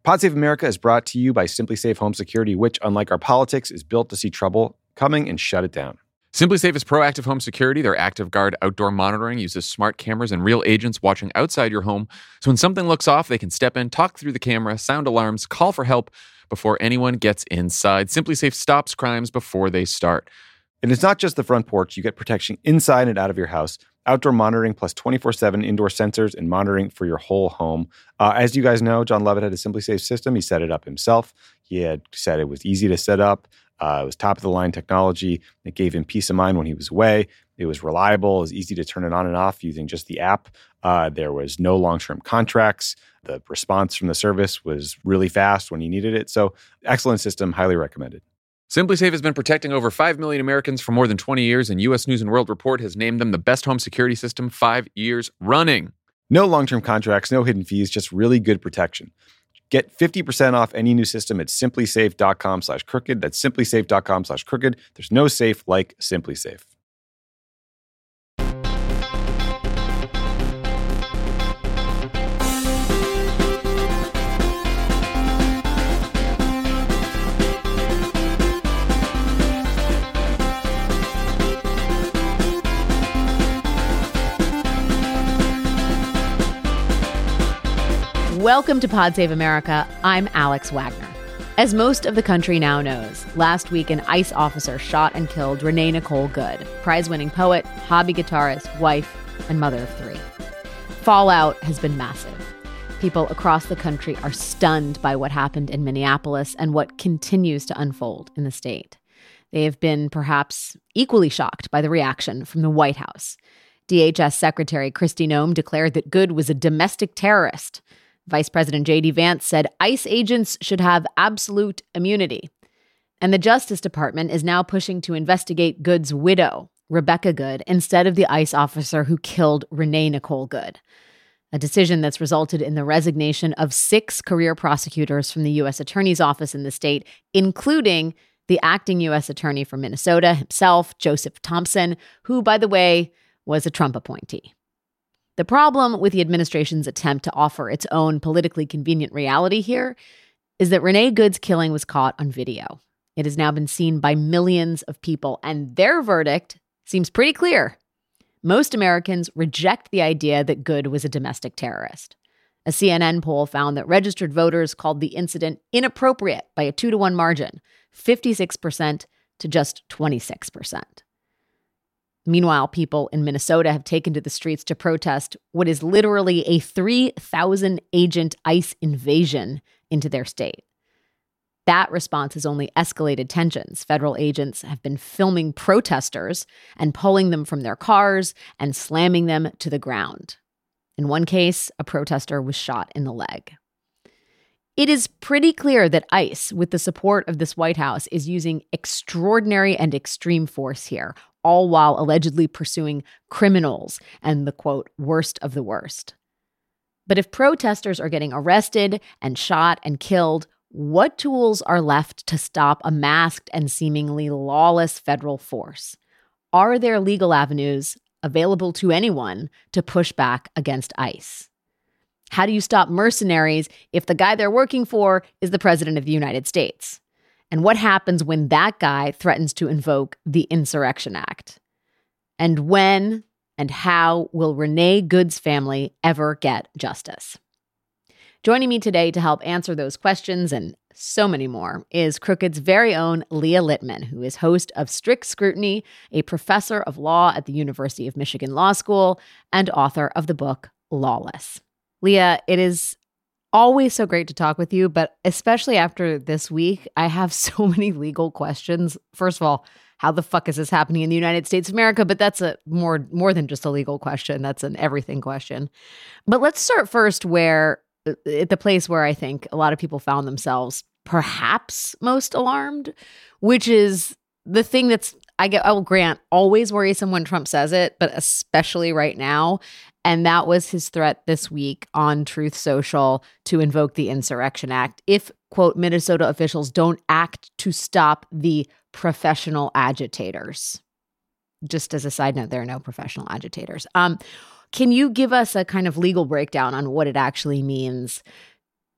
Pod Save America is brought to you by Simply Safe Home Security, which, unlike our politics, is built to see trouble coming and shut it down. Simply Safe is proactive home security. Their Active Guard outdoor monitoring uses smart cameras and real agents watching outside your home. So when something looks off, they can step in, talk through the camera, sound alarms, call for help before anyone gets inside. Simply Safe stops crimes before they start. And it's not just the front porch. You get protection inside and out of your house. Outdoor monitoring plus 24/7 indoor sensors and monitoring for your whole home. As you guys know, John Lovett had a Simply Safe system. He set it up himself. He had said it was easy to set up. It was top-of-the-line technology. It gave him peace of mind when he was away. It was reliable. It was easy to turn it on and off using just the app. There was no long-term contracts. The response from the service was really fast when you needed it. So excellent system, highly recommended. Simply Safe has been protecting over 5 million Americans for more than 20 years, and U.S. News & World Report has named them the best home security system 5 years running. No long-term contracts, no hidden fees, just really good protection. Get 50% off any new system at simplysafe.com/crooked. That's simplysafe.com/crooked. There's no safe like Simply Safe. Welcome to Pod Save America. I'm Alex Wagner. As most of the country now knows, last week an ICE officer shot and killed Renee Nicole Good, prize-winning poet, hobby guitarist, wife, and mother of 3. Fallout has been massive. People across the country are stunned by what happened in Minneapolis and what continues to unfold in the state. They have been perhaps equally shocked by the reaction from the White House. DHS Secretary Kristi Noem declared that Good was a domestic terrorist. Vice President J.D. Vance said ICE agents should have absolute immunity. And the Justice Department is now pushing to investigate Good's widow, Rebecca Good, instead of the ICE officer who killed Renee Nicole Good. A decision that's resulted in the resignation of 6 career prosecutors from the U.S. Attorney's Office in the state, including the acting U.S. Attorney for Minnesota himself, Joseph Thompson, who, by the way, was a Trump appointee. The problem with the administration's attempt to offer its own politically convenient reality here is that Renee Good's killing was caught on video. It has now been seen by millions of people, and their verdict seems pretty clear. Most Americans reject the idea that Good was a domestic terrorist. A CNN poll found that registered voters called the incident inappropriate by a 2-to-1 margin, 56% to just 26%. Meanwhile, people in Minnesota have taken to the streets to protest what is literally a 3,000-agent ICE invasion into their state. That response has only escalated tensions. Federal agents have been filming protesters and pulling them from their cars and slamming them to the ground. In one case, a protester was shot in the leg. It is pretty clear that ICE, with the support of this White House, is using extraordinary and extreme force here, all while allegedly pursuing criminals and the, quote, worst of the worst. But if protesters are getting arrested and shot and killed, what tools are left to stop a masked and seemingly lawless federal force? Are there legal avenues available to anyone to push back against ICE? How do you stop mercenaries if the guy they're working for is the president of the United States? And what happens when that guy threatens to invoke the Insurrection Act? And when and how will Renee Good's family ever get justice? Joining me today to help answer those questions and so many more is Crooked's very own Leah Littman, who is host of Strict Scrutiny, a professor of law at the University of Michigan Law School, and author of the book Lawless. Leah, it is always so great to talk with you, but especially after this week, I have so many legal questions. First of all, how the fuck is this happening in the United States of America? But that's a more than just a legal question. That's an everything question. But let's start first at the place where I think a lot of people found themselves perhaps most alarmed, which is the thing that's, I will grant, always worrisome when Trump says it, but especially right now. And that was his threat this week on Truth Social to invoke the Insurrection Act if, quote, Minnesota officials don't act to stop the professional agitators. Just as a side note, there are no professional agitators. Can you give us a kind of legal breakdown on what it actually means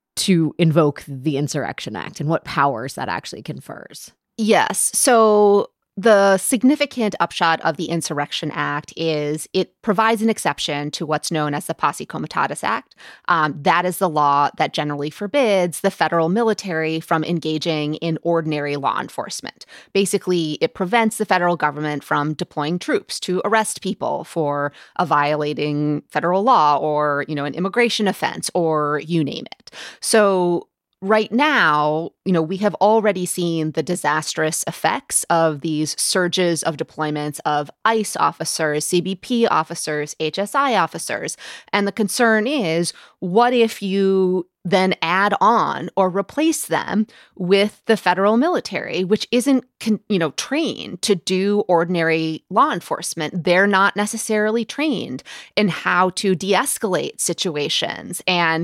to invoke the Insurrection Act and what powers that actually confers. Yes. So the significant upshot of the Insurrection Act is it provides an exception to what's known as the Posse Comitatus Act. That is the law that generally forbids the federal military from engaging in ordinary law enforcement. Basically, it prevents the federal government from deploying troops to arrest people for a violating federal law or, an immigration offense or you name it. So right now, we have already seen the disastrous effects of these surges of deployments of ICE officers, CBP officers, HSI officers. And the concern is, what if you then add on or replace them with the federal military, which isn't, trained to do ordinary law enforcement? They're not necessarily trained in how to de-escalate situations. And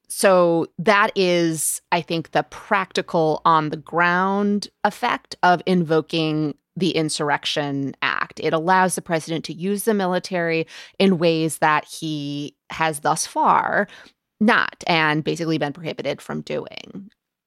so that is, I think, the practical on-the-ground effect of invoking the Insurrection Act. It allows the president to use the military in ways that he has thus far not, and basically been prohibited from doing.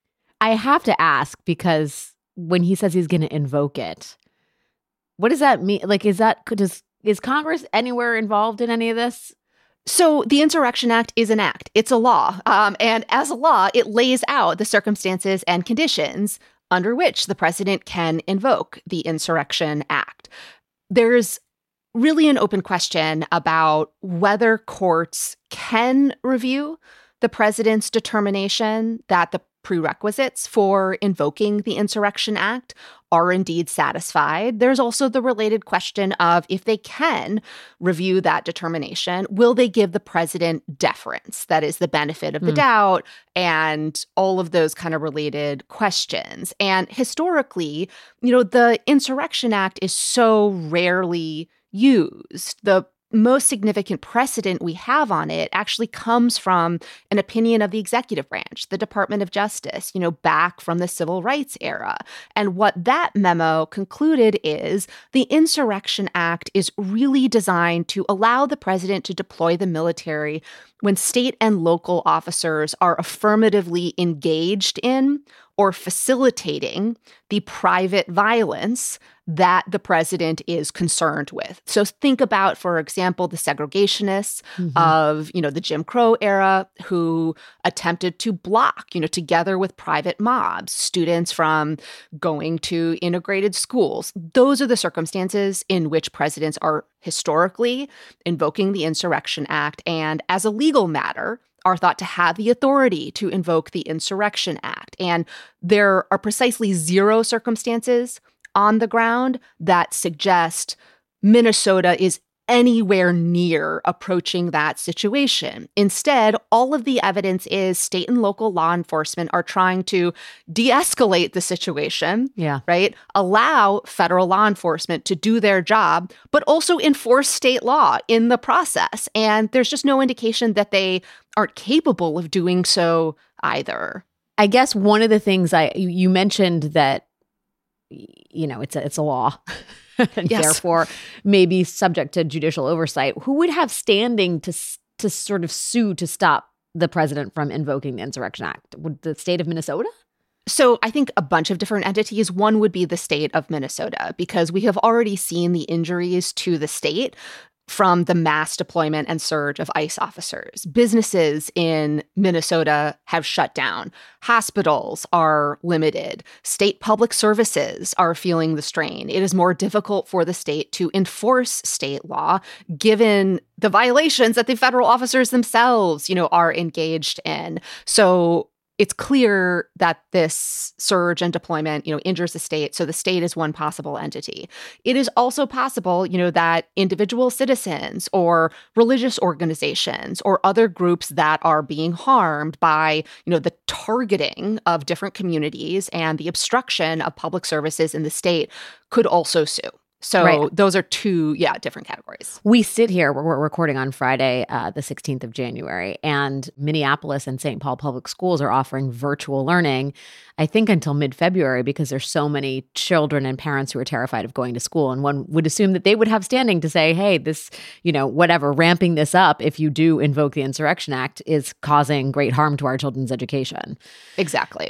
I have to ask, because when he says he's going to invoke it, what does that mean? Like, is Congress anywhere involved in any of this? So the Insurrection Act is an act. It's a law. And as a law, it lays out the circumstances and conditions under which the president can invoke the Insurrection Act. There's really an open question about whether courts can review the president's determination that the prerequisites for invoking the Insurrection Act are indeed satisfied. There's also the related question of, if they can review that determination, will they give the president deference? That is the benefit of the doubt, and all of those kind of related questions. And historically, the Insurrection Act is so rarely used. The most significant precedent we have on it actually comes from an opinion of the executive branch, the Department of Justice, back from the Civil Rights era. And what that memo concluded is the Insurrection Act is really designed to allow the president to deploy the military when state and local officers are affirmatively engaged in or facilitating the private violence that the president is concerned with. So think about, for example, the segregationists of, the Jim Crow era who attempted to block, together with private mobs, students from going to integrated schools. Those are the circumstances in which presidents are historically invoking the Insurrection Act, and as a legal matter, are thought to have the authority to invoke the Insurrection Act. And there are precisely zero circumstances on the ground that suggest Minnesota is anywhere near approaching that situation. Instead, all of the evidence is state and local law enforcement are trying to de-escalate the situation, right? Allow federal law enforcement to do their job, but also enforce state law in the process. And there's just no indication that they aren't capable of doing so either. I guess one of the things you mentioned that, it's a law. And therefore maybe subject to judicial oversight. Who would have standing to sort of sue to stop the president from invoking the Insurrection Act? Would the state of Minnesota? So I think a bunch of different entities. One would be the state of Minnesota, because we have already seen the injuries to the state from the mass deployment and surge of ICE officers. Businesses in Minnesota have shut down. Hospitals are limited. State public services are feeling the strain. It is more difficult for the state to enforce state law, given the violations that the federal officers themselves, are engaged in. So it's clear that this surge and deployment, injures the state. So the state is one possible entity. It is also possible, that individual citizens or religious organizations or other groups that are being harmed by, the targeting of different communities and the obstruction of public services in the state could also sue. So those are two, different categories. We sit here, we're recording on Friday, the 16th of January, and Minneapolis and St. Paul Public Schools are offering virtual learning, I think until mid-February, because there's so many children and parents who are terrified of going to school. And one would assume that they would have standing to say, hey, this, whatever, ramping this up, if you do invoke the Insurrection Act, is causing great harm to our children's education. Exactly.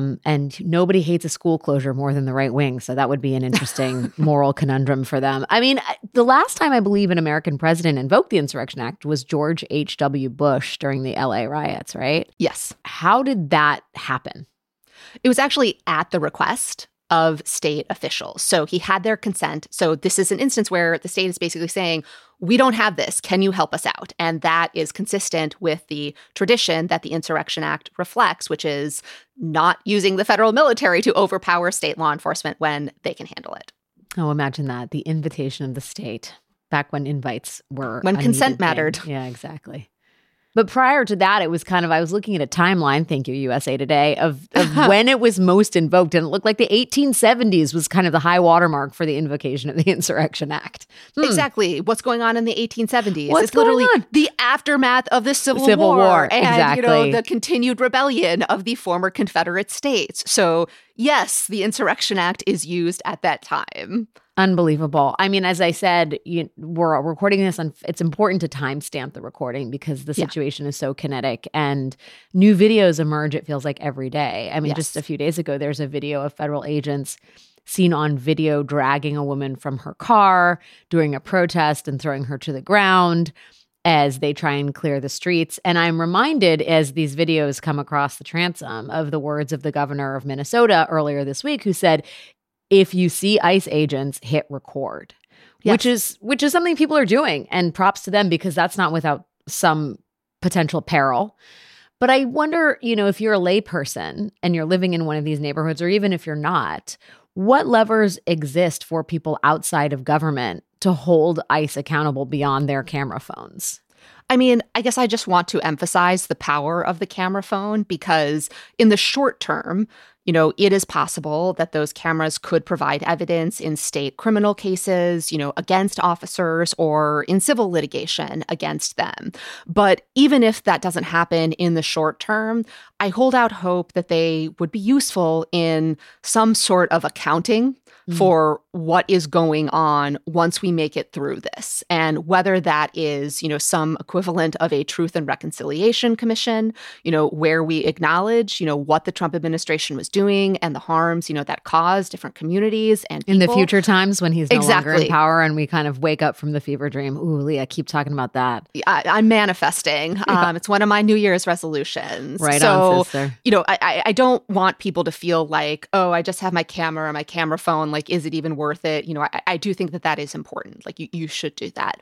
And nobody hates a school closure more than the right wing. So that would be an interesting moral conundrum for them. I mean, the last time I believe an American president invoked the Insurrection Act was George H.W. Bush during the LA riots, right? Yes. How did that happen? It was actually at the request of state officials. So he had their consent. So this is an instance where the state is basically saying, we don't have this. Can you help us out? And that is consistent with the tradition that the Insurrection Act reflects, which is not using the federal military to overpower state law enforcement when they can handle it. Oh, imagine that. The invitation of the state, back when invites were when a consent needed mattered. thing. Yeah, exactly. But prior to that, it was I was looking at a timeline, thank you, USA Today, of when it was most invoked. And it looked like the 1870s was kind of the high watermark for the invocation of the Insurrection Act. Exactly. What's going on in the 1870s? What's it's literally going on? The aftermath of the Civil War. And, exactly. The continued rebellion of the former Confederate states. So, yes, the Insurrection Act is used at that time. Unbelievable. I mean, as I said, we're recording this on, it's important to timestamp the recording because the situation is so kinetic and new videos emerge, it feels like every day. I mean, just a few days ago, there's a video of federal agents seen on video dragging a woman from her car during a protest and throwing her to the ground as they try and clear the streets. And I'm reminded as these videos come across the transom of the words of the governor of Minnesota earlier this week, who said, if you see ICE agents, hit record, which is something people are doing, and props to them because that's not without some potential peril. But I wonder, if you're a layperson and you're living in one of these neighborhoods, or even if you're not, what levers exist for people outside of government to hold ICE accountable beyond their camera phones? I mean, I guess I just want to emphasize the power of the camera phone because in the short term, it is possible that those cameras could provide evidence in state criminal cases, against officers or in civil litigation against them. But even if that doesn't happen in the short term, I hold out hope that they would be useful in some sort of accounting for what is going on once we make it through this. And whether that is, some equivalent of a Truth and Reconciliation Commission, where we acknowledge, what the Trump administration was doing and the harms, that caused different communities and people. In the future times when he's no longer in power and we kind of wake up from the fever dream. Ooh, Leah, keep talking about that. I'm manifesting. It's one of my New Year's resolutions. Right on, sister. I don't want people to feel like, oh, I just have my camera or my camera phone. Like, is it even worth it? I do think that is important. Like, you should do that.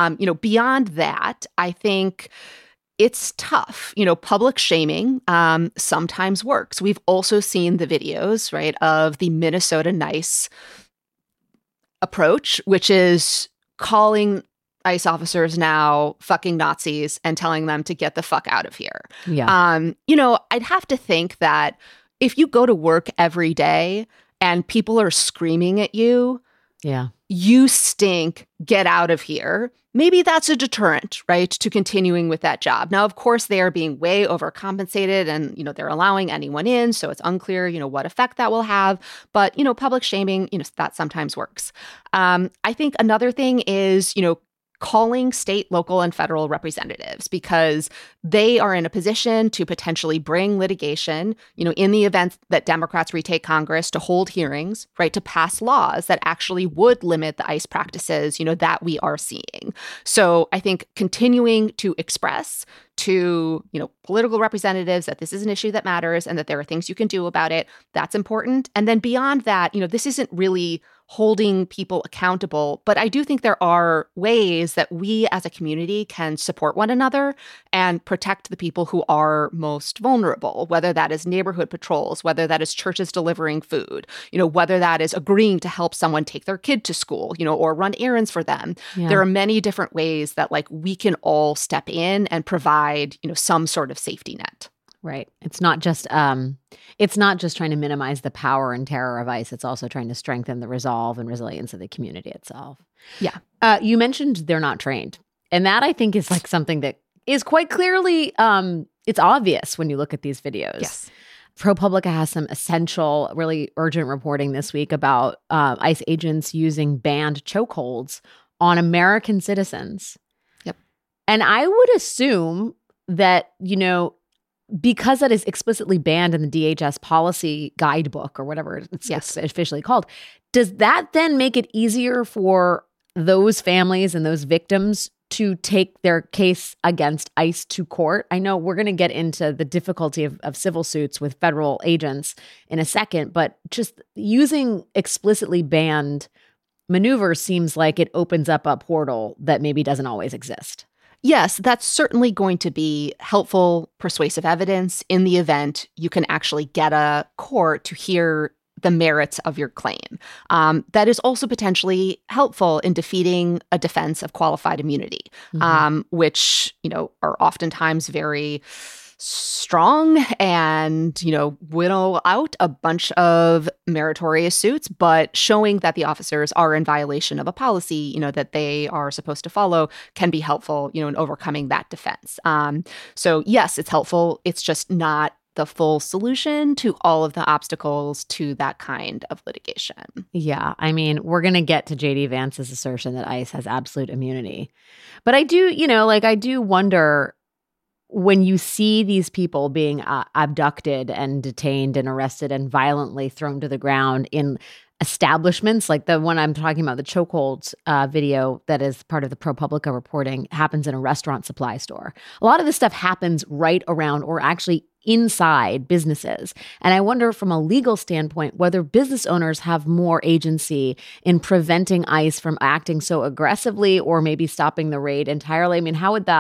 Beyond that, I think it's tough. Public shaming sometimes works. We've also seen the videos, right, of the Minnesota NICE approach, which is calling ICE officers now fucking Nazis and telling them to get the fuck out of here. Yeah. I'd have to think that if you go to work every day and people are screaming at you, you stink, get out of here. Maybe that's a deterrent, right, to continuing with that job. Now, of course, they are being way overcompensated and, they're allowing anyone in. So it's unclear, what effect that will have. But, public shaming, that sometimes works. I think another thing is, calling state, local, and federal representatives because they are in a position to potentially bring litigation, in the event that Democrats retake Congress, to hold hearings, right, to pass laws that actually would limit the ICE practices, that we are seeing. So I think continuing to express to, political representatives that this is an issue that matters and that there are things you can do about it, that's important. And then beyond that, this isn't really holding people accountable. But I do think there are ways that we as a community can support one another and protect the people who are most vulnerable, whether that is neighborhood patrols, whether that is churches delivering food, whether that is agreeing to help someone take their kid to school, or run errands for them. Yeah. There are many different ways that we can all step in and provide, some sort of safety net. Right. It's not just trying to minimize the power and terror of ICE. It's also trying to strengthen the resolve and resilience of the community itself. Yeah. You mentioned they're not trained. And that I think is like something that is quite clearly, it's obvious when you look at these videos. Yes. ProPublica has some essential, really urgent reporting this week about ICE agents using banned chokeholds on American citizens. Yep. And I would assume that, because that is explicitly banned in the DHS policy guidebook or whatever it's officially called, does that then make it easier for those families and those victims to take their case against ICE to court? I know we're going to get into the difficulty of civil suits with federal agents in a second, but just using explicitly banned maneuvers seems like it opens up a portal that maybe doesn't always exist. Yes, that's certainly going to be helpful, persuasive evidence in the event you can actually get a court to hear the merits of your claim. That is also potentially helpful in defeating a defense of qualified immunity, which, are oftentimes very strong and, whittle out a bunch of meritorious suits, but showing that the officers are in violation of a policy, that they are supposed to follow can be helpful, in overcoming that defense. So yes, it's helpful. It's just not the full solution to all of the obstacles to that kind of litigation. Yeah. I mean, we're going to get to J.D. Vance's assertion that ICE has absolute immunity. But I do, I do wonder, when you see these people being abducted and detained and arrested and violently thrown to the ground in establishments, like the one I'm talking about, the chokeholds video that is part of the ProPublica reporting, happens in a restaurant supply store. A lot of this stuff happens right around or actually inside businesses. And I wonder from a legal standpoint whether business owners have more agency in preventing ICE from acting so aggressively or maybe stopping the raid entirely. I mean,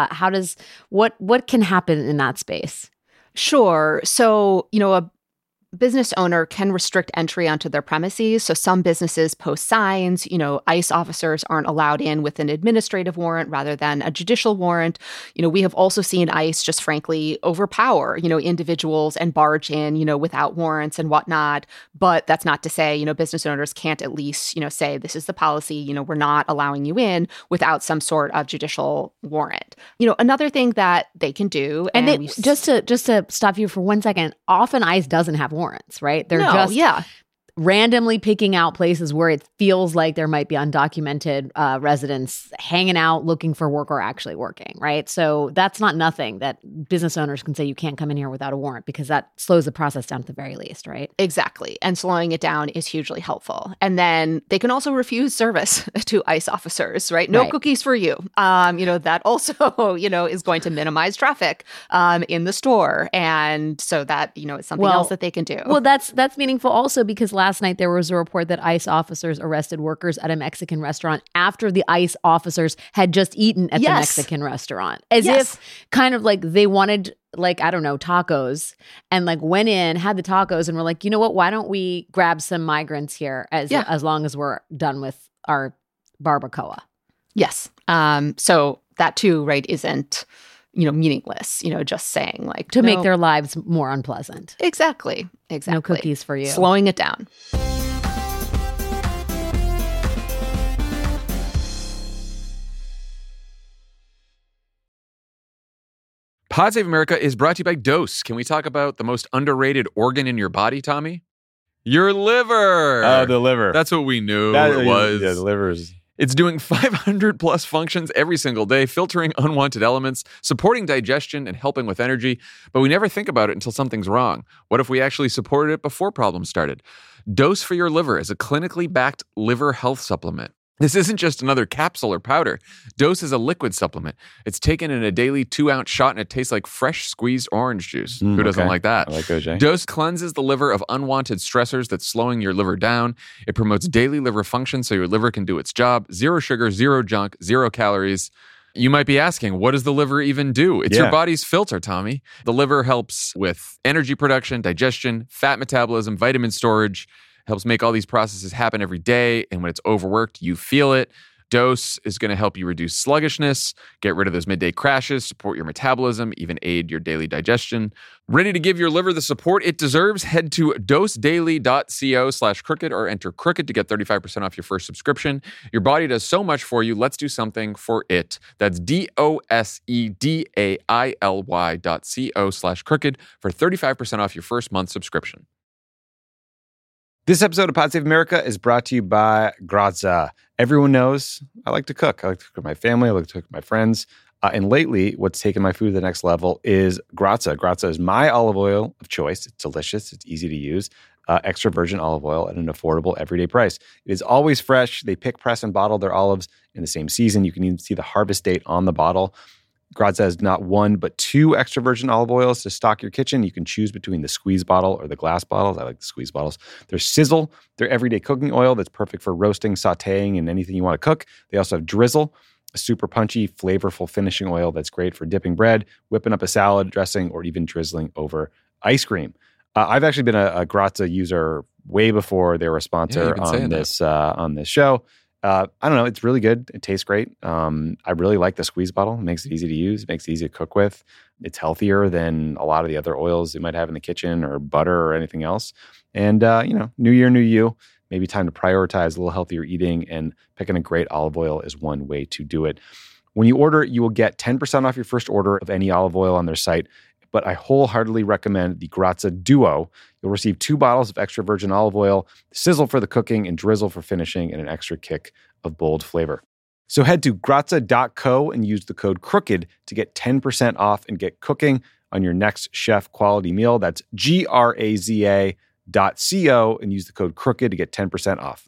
what can happen in that space? Sure. So, a business owner can restrict entry onto their premises. So some businesses post signs, ICE officers aren't allowed in with an administrative warrant rather than a judicial warrant. We have also seen ICE just frankly overpower, individuals and barge in, without warrants and whatnot. But that's not to say, business owners can't at least, say this is the policy, we're not allowing you in without some sort of judicial warrant. Another thing that they can do, and just to stop you for 1 second, often ICE doesn't have warrants, right? They're randomly picking out places where it feels like there might be undocumented residents hanging out, looking for work or actually working, right? So that's not nothing that business owners can say you can't come in here without a warrant, because that slows the process down at the very least, right? Exactly. And slowing it down is hugely helpful. And then they can also refuse service to ICE officers, right? No cookies for you. That also, is going to minimize traffic in the store. And so that, is something else that they can do. Well, that's meaningful also, because last night there was a report that ICE officers arrested workers at a Mexican restaurant after the ICE officers had just eaten at the Mexican restaurant. As if kind of like they wanted, tacos, and went in, had the tacos, and were like, you know what, why don't we grab some migrants here as long as we're done with our barbacoa? Yes. So that too, right, isn't meaningless, just saying to make their lives more unpleasant. Exactly. No cookies for you. Slowing it down. Pod Save America is brought to you by Dose. Can we talk about the most underrated organ in your body, Tommy? Your liver. Oh, the liver. That's what we knew it was. Yeah, the liver is... It's doing 500 plus functions every single day, filtering unwanted elements, supporting digestion, and helping with energy. But we never think about it until something's wrong. What if we actually supported it before problems started? Dose for Your Liver is a clinically backed liver health supplement. This isn't just another capsule or powder. Dose is a liquid supplement. It's taken in a daily 2-ounce shot, and it tastes like fresh squeezed orange juice. Who doesn't like that? I like OJ. Dose cleanses the liver of unwanted stressors that's slowing your liver down. It promotes daily liver function so your liver can do its job. 0 sugar, 0 junk, 0 calories. You might be asking, what does the liver even do? It's your body's filter, Tommy. The liver helps with energy production, digestion, fat metabolism, vitamin storage. Helps make all these processes happen every day. And when it's overworked, you feel it. Dose is going to help you reduce sluggishness, get rid of those midday crashes, support your metabolism, even aid your daily digestion. Ready to give your liver the support it deserves? Head to dosedaily.co/crooked or enter crooked to get 35% off your first subscription. Your body does so much for you. Let's do something for it. That's dosedaily.co/crooked for 35% off your first month subscription. This episode of Pod Save America is brought to you by Grazia. Everyone knows I like to cook. I like to cook with my family. I like to cook with my friends. And lately, what's taken my food to the next level is Grazia. Grazia is my olive oil of choice. It's delicious. It's easy to use. Extra virgin olive oil at an affordable everyday price. It is always fresh. They pick, press, and bottle their olives in the same season. You can even see the harvest date on the bottle. Grazia has not one, but two extra virgin olive oils to stock your kitchen. You can choose between the squeeze bottle or the glass bottles. I like the squeeze bottles. There's Sizzle, their everyday cooking oil that's perfect for roasting, sauteing, and anything you want to cook. They also have Drizzle, a super punchy, flavorful finishing oil that's great for dipping bread, whipping up a salad dressing, or even drizzling over ice cream. I've actually been a Grazia user way before they were a sponsor on this show. I don't know. It's really good. It tastes great. I really like the squeeze bottle. It makes it easy to use. It makes it easy to cook with. It's healthier than a lot of the other oils you might have in the kitchen or butter or anything else. And, new year, new you. Maybe time to prioritize a little healthier eating, and picking a great olive oil is one way to do it. When you order, you will get 10% off your first order of any olive oil on their site. But I wholeheartedly recommend the Grazia Duo. You'll receive 2 bottles of extra virgin olive oil, Sizzle for the cooking, and Drizzle for finishing, and an extra kick of bold flavor. So head to grazia.co and use the code CROOKED to get 10% off and get cooking on your next chef quality meal. That's grazia.co and use the code CROOKED to get 10% off.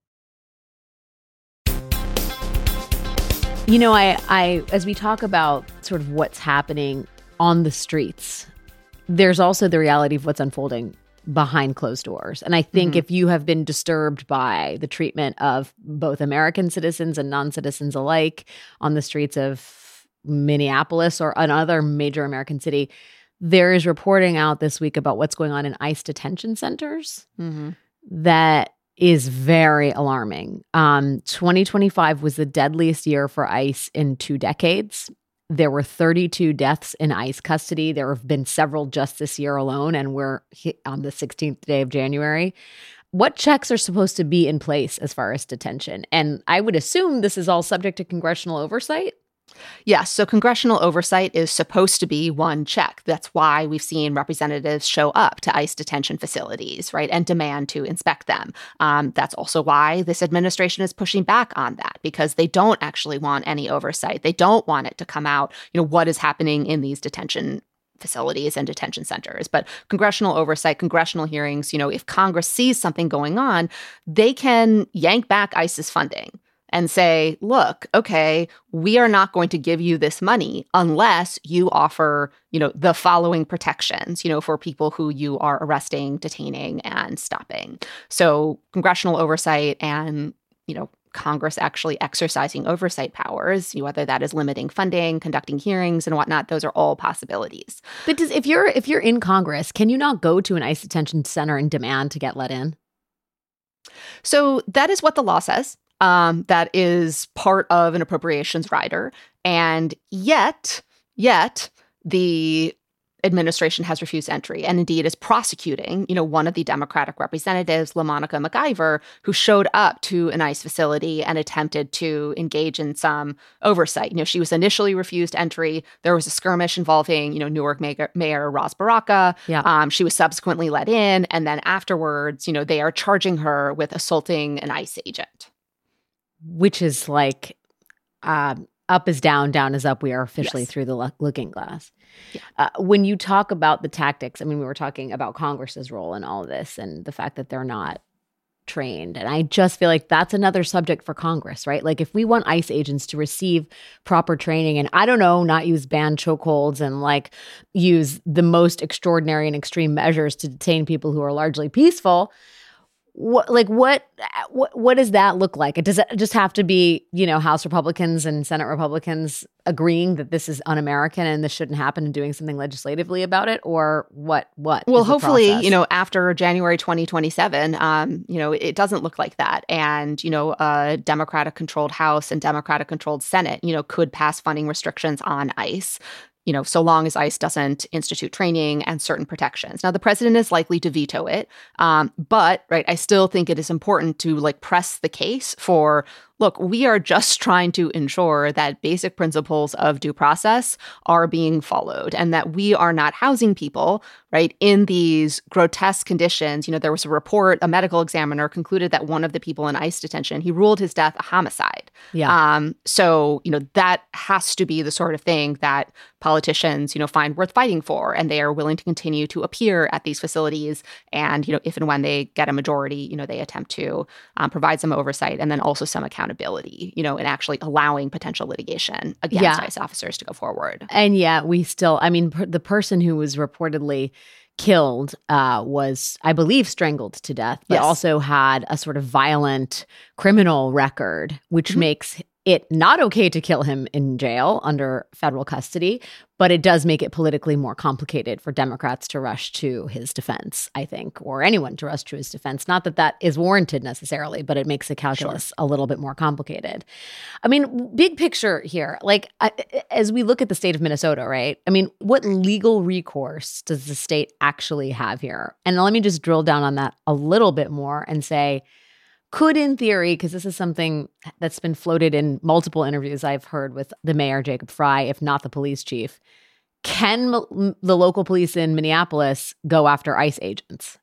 You know, I as we talk about sort of what's happening on the streets, there's also the reality of what's unfolding behind closed doors. And I think if you have been disturbed by the treatment of both American citizens and non-citizens alike on the streets of Minneapolis or another major American city, there is reporting out this week about what's going on in ICE detention centers that is very alarming. 2025 was the deadliest year for ICE in 2 decades. There were 32 deaths in ICE custody. There have been several just this year alone, and we're on the 16th day of January. What checks are supposed to be in place as far as detention? And I would assume this is all subject to congressional oversight. Yes. So congressional oversight is supposed to be one check. That's why we've seen representatives show up to ICE detention facilities, right, and demand to inspect them. That's also why this administration is pushing back on that, because they don't actually want any oversight. They don't want it to come out, what is happening in these detention facilities and detention centers. But congressional oversight, congressional hearings, if Congress sees something going on, they can yank back ICE's funding and say, look, okay, we are not going to give you this money unless you offer, the following protections, for people who you are arresting, detaining, and stopping. So congressional oversight and, Congress actually exercising oversight powers, whether that is limiting funding, conducting hearings and whatnot, those are all possibilities. But if you're in Congress, can you not go to an ICE detention center and demand to get let in? So that is what the law says. That is part of an appropriations rider. And yet the administration has refused entry and indeed is prosecuting, one of the Democratic representatives, LaMonica McIver, who showed up to an ICE facility and attempted to engage in some oversight. She was initially refused entry. There was a skirmish involving, Newark Mayor Ras Baraka. Yeah. She was subsequently let in. And then afterwards, they are charging her with assaulting an ICE agent. Which is like up is down, down is up. We are officially through the looking glass. Yeah. When you talk about the tactics, we were talking about Congress's role in all of this and the fact that they're not trained. And I just feel like that's another subject for Congress, right? Like if we want ICE agents to receive proper training and not use banned chokeholds and use the most extraordinary and extreme measures to detain people who are largely peaceful, What does that look like? Does it just have to be, House Republicans and Senate Republicans agreeing that this is un-American and this shouldn't happen and doing something legislatively about it, or what? Well, hopefully, after January 2027, it doesn't look like that. And, a Democratic-controlled House and Democratic-controlled Senate, could pass funding restrictions on ICE, so long as ICE doesn't institute training and certain protections. Now, the president is likely to veto it. But I still think it is important to press the case for, look, we are just trying to ensure that basic principles of due process are being followed and that we are not housing people, in these grotesque conditions. There was a report, a medical examiner concluded that one of the people in ICE detention, he ruled his death a homicide. Yeah. So, that has to be the sort of thing that politicians, find worth fighting for, and they are willing to continue to appear at these facilities. And, if and when they get a majority, they attempt to provide some oversight and then also some accountability, in actually allowing potential litigation against ICE officers to go forward. And yet we still, the person who was reportedly killed was, I believe, strangled to death, but also had a sort of violent criminal record, which makes it not okay to kill him in jail under federal custody, but it does make it politically more complicated for Democrats to rush to his defense, I think, or anyone to rush to his defense. Not that that is warranted necessarily, but it makes the calculus a little bit more complicated. Big picture here, as we look at the state of Minnesota, right? What legal recourse does the state actually have here? And let me just drill down on that a little bit more and say, could, in theory, because this is something that's been floated in multiple interviews I've heard with the mayor, Jacob Fry, if not the police chief, can the local police in Minneapolis go after ICE agents?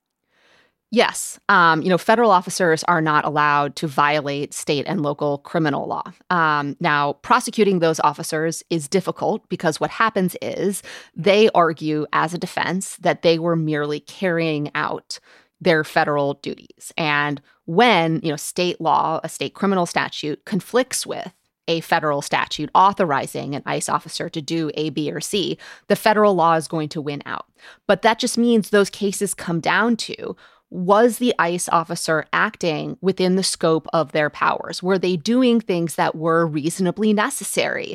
Yes. Federal officers are not allowed to violate state and local criminal law. Now, prosecuting those officers is difficult because what happens is they argue as a defense that they were merely carrying out their federal duties. And when, state law, a state criminal statute, conflicts with a federal statute authorizing an ICE officer to do A, B, or C, the federal law is going to win out. But that just means those cases come down to, was the ICE officer acting within the scope of their powers? Were they doing things that were reasonably necessary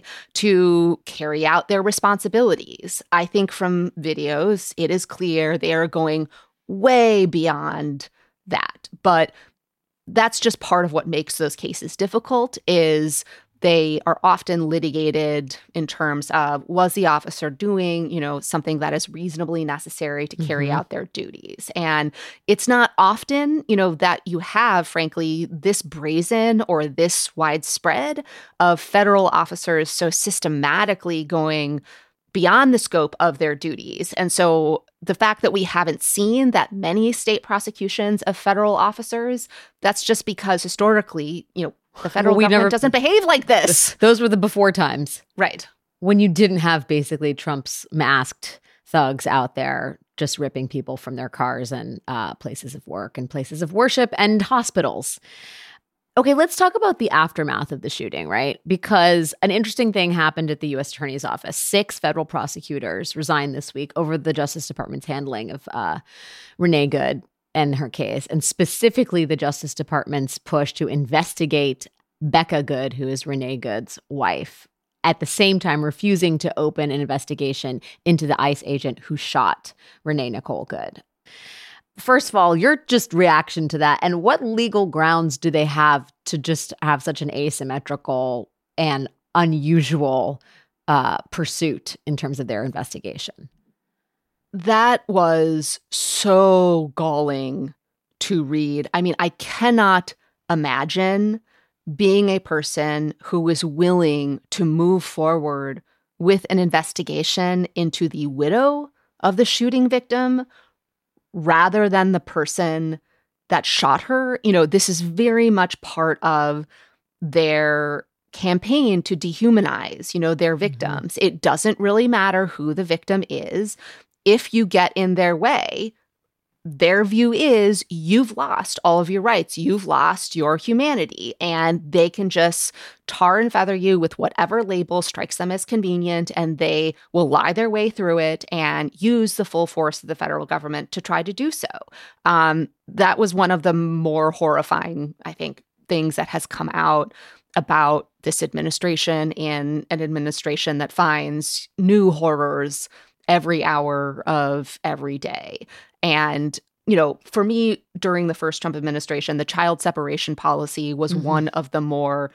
to carry out their responsibilities? I think from videos, it is clear they are going way beyond that. But that's just part of what makes those cases difficult, is they are often litigated in terms of, was the officer doing, something that is reasonably necessary to carry out their duties? And it's not often, that you have, frankly, this brazen or this widespread of federal officers so systematically going beyond the scope of their duties. And so the fact that we haven't seen that many state prosecutions of federal officers, that's just because historically, the federal government doesn't behave like this. Those were the before times. Right. When you didn't have basically Trump's masked thugs out there just ripping people from their cars and places of work and places of worship and hospitals. Okay, let's talk about the aftermath of the shooting, right? Because an interesting thing happened at the U.S. Attorney's Office. 6 federal prosecutors resigned this week over the Justice Department's handling of Renee Good and her case, and specifically the Justice Department's push to investigate Becca Good, who is Renee Good's wife, at the same time refusing to open an investigation into the ICE agent who shot Renee Nicole Good. First of all, your just reaction to that, and what legal grounds do they have to just have such an asymmetrical and unusual pursuit in terms of their investigation? That was so galling to read. I cannot imagine being a person who is willing to move forward with an investigation into the widow of the shooting victim rather than the person that shot her. This is very much part of their campaign to dehumanize, their victims. It doesn't really matter who the victim is. If you get in their way, their view is you've lost all of your rights. You've lost your humanity. And they can just tar and feather you with whatever label strikes them as convenient. And they will lie their way through it and use the full force of the federal government to try to do so. That was one of the more horrifying, I think, things that has come out about this administration, and an administration that finds new horrors every hour of every day. And, for me, during the first Trump administration, the child separation policy was one of the more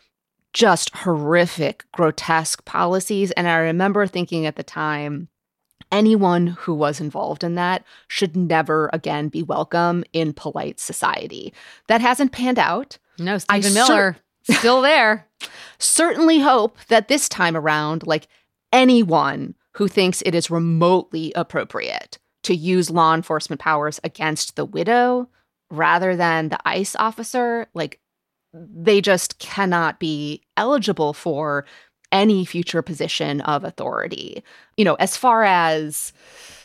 just horrific, grotesque policies. And I remember thinking at the time, anyone who was involved in that should never again be welcome in polite society. That hasn't panned out. No, Stephen Miller, still there. Certainly hope that this time around, anyone who thinks it is remotely appropriate to use law enforcement powers against the widow rather than the ICE officer, they just cannot be eligible for any future position of authority. As far as,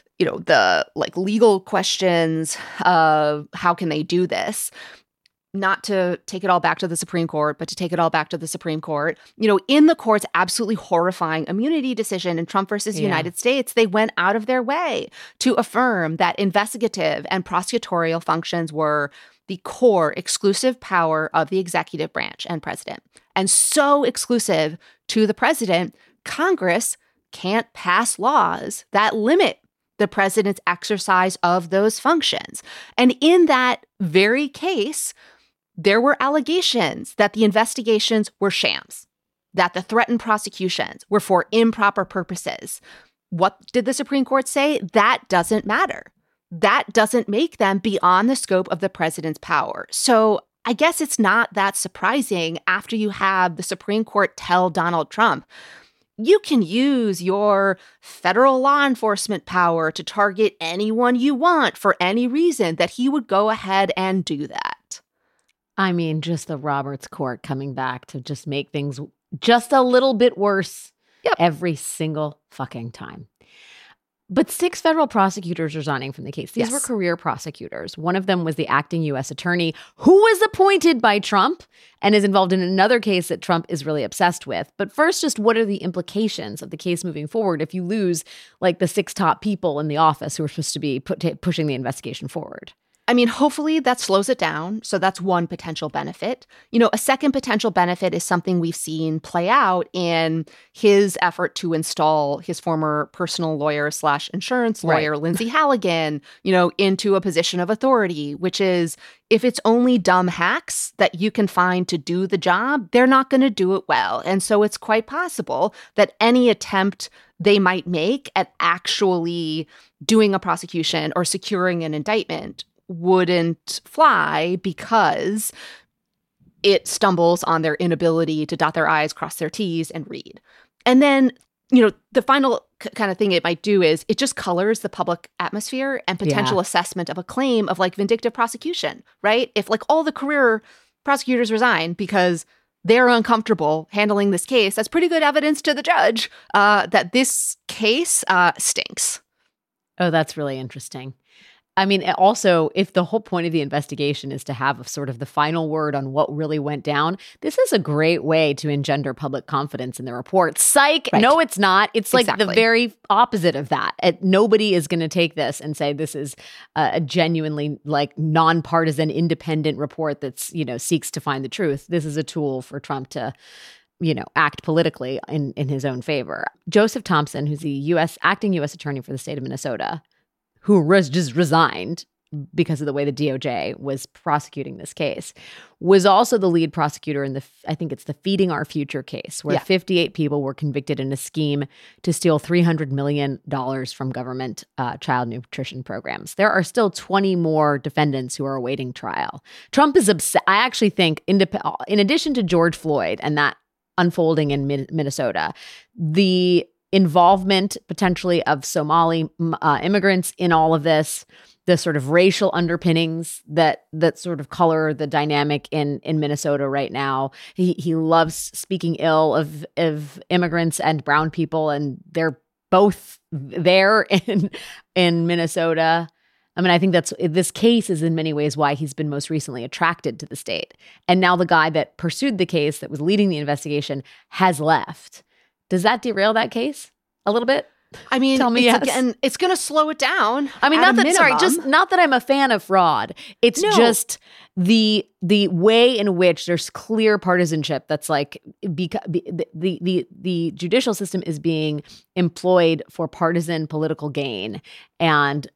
the legal questions of how can they do this, not to take it all back to the Supreme Court, but to take it all back to the Supreme Court. In the court's absolutely horrifying immunity decision in Trump versus United States, they went out of their way to affirm that investigative and prosecutorial functions were the core exclusive power of the executive branch and president. And so exclusive to the president, Congress can't pass laws that limit the president's exercise of those functions. And in that very case, there were allegations that the investigations were shams, that the threatened prosecutions were for improper purposes. What did the Supreme Court say? That doesn't matter. That doesn't make them beyond the scope of the president's power. So I guess it's not that surprising after you have the Supreme Court tell Donald Trump, you can use your federal law enforcement power to target anyone you want for any reason, that he would go ahead and do that. I mean, just the Roberts Court coming back to just make things just a little bit worse every single fucking time. But 6 federal prosecutors resigning from the case. These were career prosecutors. One of them was the acting U.S. attorney who was appointed by Trump and is involved in another case that Trump is really obsessed with. But first, just what are the implications of the case moving forward if you lose the 6 top people in the office who are supposed to be pushing the investigation forward? I mean, hopefully that slows it down. So that's one potential benefit. A second potential benefit is something we've seen play out in his effort to install his former personal lawyer / insurance lawyer, Lindsay Halligan, into a position of authority, which is if it's only dumb hacks that you can find to do the job, they're not going to do it well. And so it's quite possible that any attempt they might make at actually doing a prosecution or securing an indictment wouldn't fly because it stumbles on their inability to dot their I's, cross their T's, and read. And then, the final kind of thing it might do is it just colors the public atmosphere and potential assessment of a claim of vindictive prosecution, right? If all the career prosecutors resign because they're uncomfortable handling this case, that's pretty good evidence to the judge that this case stinks. Oh, that's really interesting. I mean, also, if the whole point of the investigation is to have a sort of the final word on what really went down, this is a great way to engender public confidence in the report. Psych! Right. No, it's not. It's the very opposite of that. Nobody is going to take this and say this is a genuinely nonpartisan, independent report that's, seeks to find the truth. This is a tool for Trump to act politically in his own favor. Joseph Thompson, who's the acting U.S. attorney for the state of Minnesota, who just resigned because of the way the DOJ was prosecuting this case, was also the lead prosecutor in I think it's the Feeding Our Future case, where 58 people were convicted in a scheme to steal $300 million from government child nutrition programs. There are still 20 more defendants who are awaiting trial. Trump is upset. I actually think, in addition to George Floyd and that unfolding in Minnesota, the involvement potentially of Somali immigrants in all of this, the sort of racial underpinnings that sort of color the dynamic in Minnesota right now. He loves speaking ill of immigrants and brown people, and they're both there in Minnesota. I mean, I think this case is in many ways why he's been most recently attracted to the state. And now the guy that pursued the case, that was leading the investigation, has left. Does that derail that case a little bit? I mean, Tell me yes. Again, it's going to slow it down. I mean, not that I'm a fan of fraud. It's just the way in which there's clear partisanship. That's like the judicial system is being employed for partisan political gain, and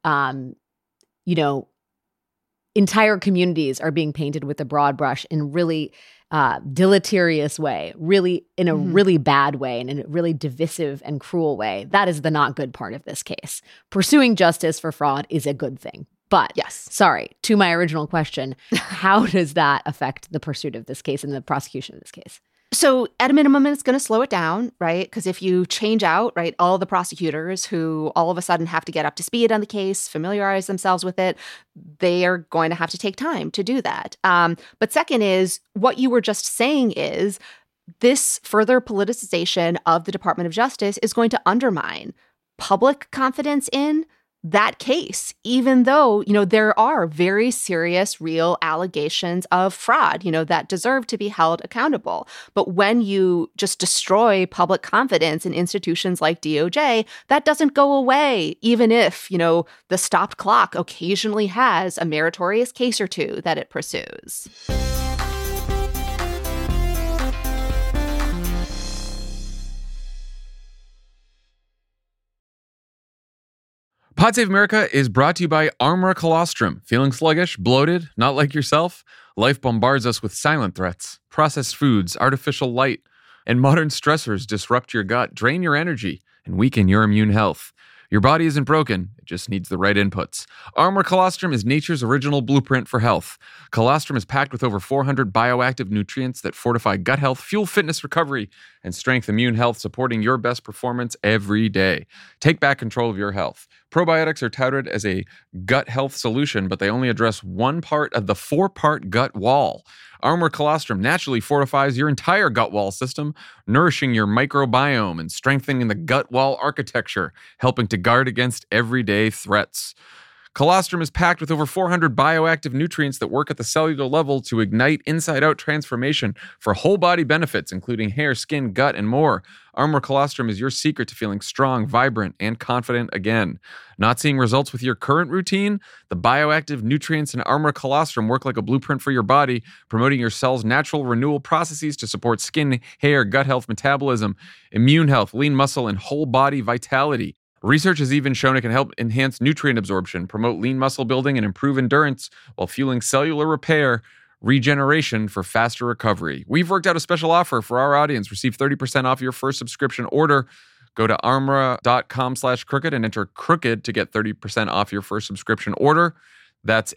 entire communities are being painted with a broad brush in really deleterious way, really in a really bad way and in a really divisive and cruel way. That is the not good part of this case. Pursuing justice for fraud is a good thing. But yes, sorry, to my original question, how does that affect the pursuit of this case and the prosecution of this case? So at a minimum, it's going to slow it down, right? Because if you change out, right, all the prosecutors who all of a sudden have to get up to speed on the case, familiarize themselves with it, they are going to have to take time to do that. But second is, what you were just saying is this further politicization of the Department of Justice is going to undermine public confidence in that case, even though, there are very serious, real allegations of fraud, that deserve to be held accountable. But when you just destroy public confidence in institutions like DOJ, that doesn't go away, even if, the stopped clock occasionally has a meritorious case or two that it pursues. Pod Save America is brought to you by Armor Colostrum. Feeling sluggish, bloated, not like yourself? Life bombards us with silent threats. Processed foods, artificial light, and modern stressors disrupt your gut, drain your energy, and weaken your immune health. Your body isn't broken, it just needs the right inputs. Armor Colostrum is nature's original blueprint for health. Colostrum is packed with over 400 bioactive nutrients that fortify gut health, fuel fitness recovery, and strengthen immune health, supporting your best performance every day. Take back control of your health. Probiotics are touted as a gut health solution, but they only address one part of the 4-part gut wall. Armor Colostrum naturally fortifies your entire gut wall system, nourishing your microbiome and strengthening the gut wall architecture, helping to guard against everyday threats. Colostrum is packed with over 400 bioactive nutrients that work at the cellular level to ignite inside-out transformation for whole body benefits, including hair, skin, gut, and more. Armor Colostrum is your secret to feeling strong, vibrant, and confident again. Not seeing results with your current routine? The bioactive nutrients in Armor Colostrum work like a blueprint for your body, promoting your cells' natural renewal processes to support skin, hair, gut health, metabolism, immune health, lean muscle, and whole body vitality. Research has even shown it can help enhance nutrient absorption, promote lean muscle building, and improve endurance while fueling cellular repair, regeneration for faster recovery. We've worked out a special offer for our audience. Receive 30% off your first subscription order. Go to armra.com/crooked and enter crooked to get 30% off your first subscription order. That's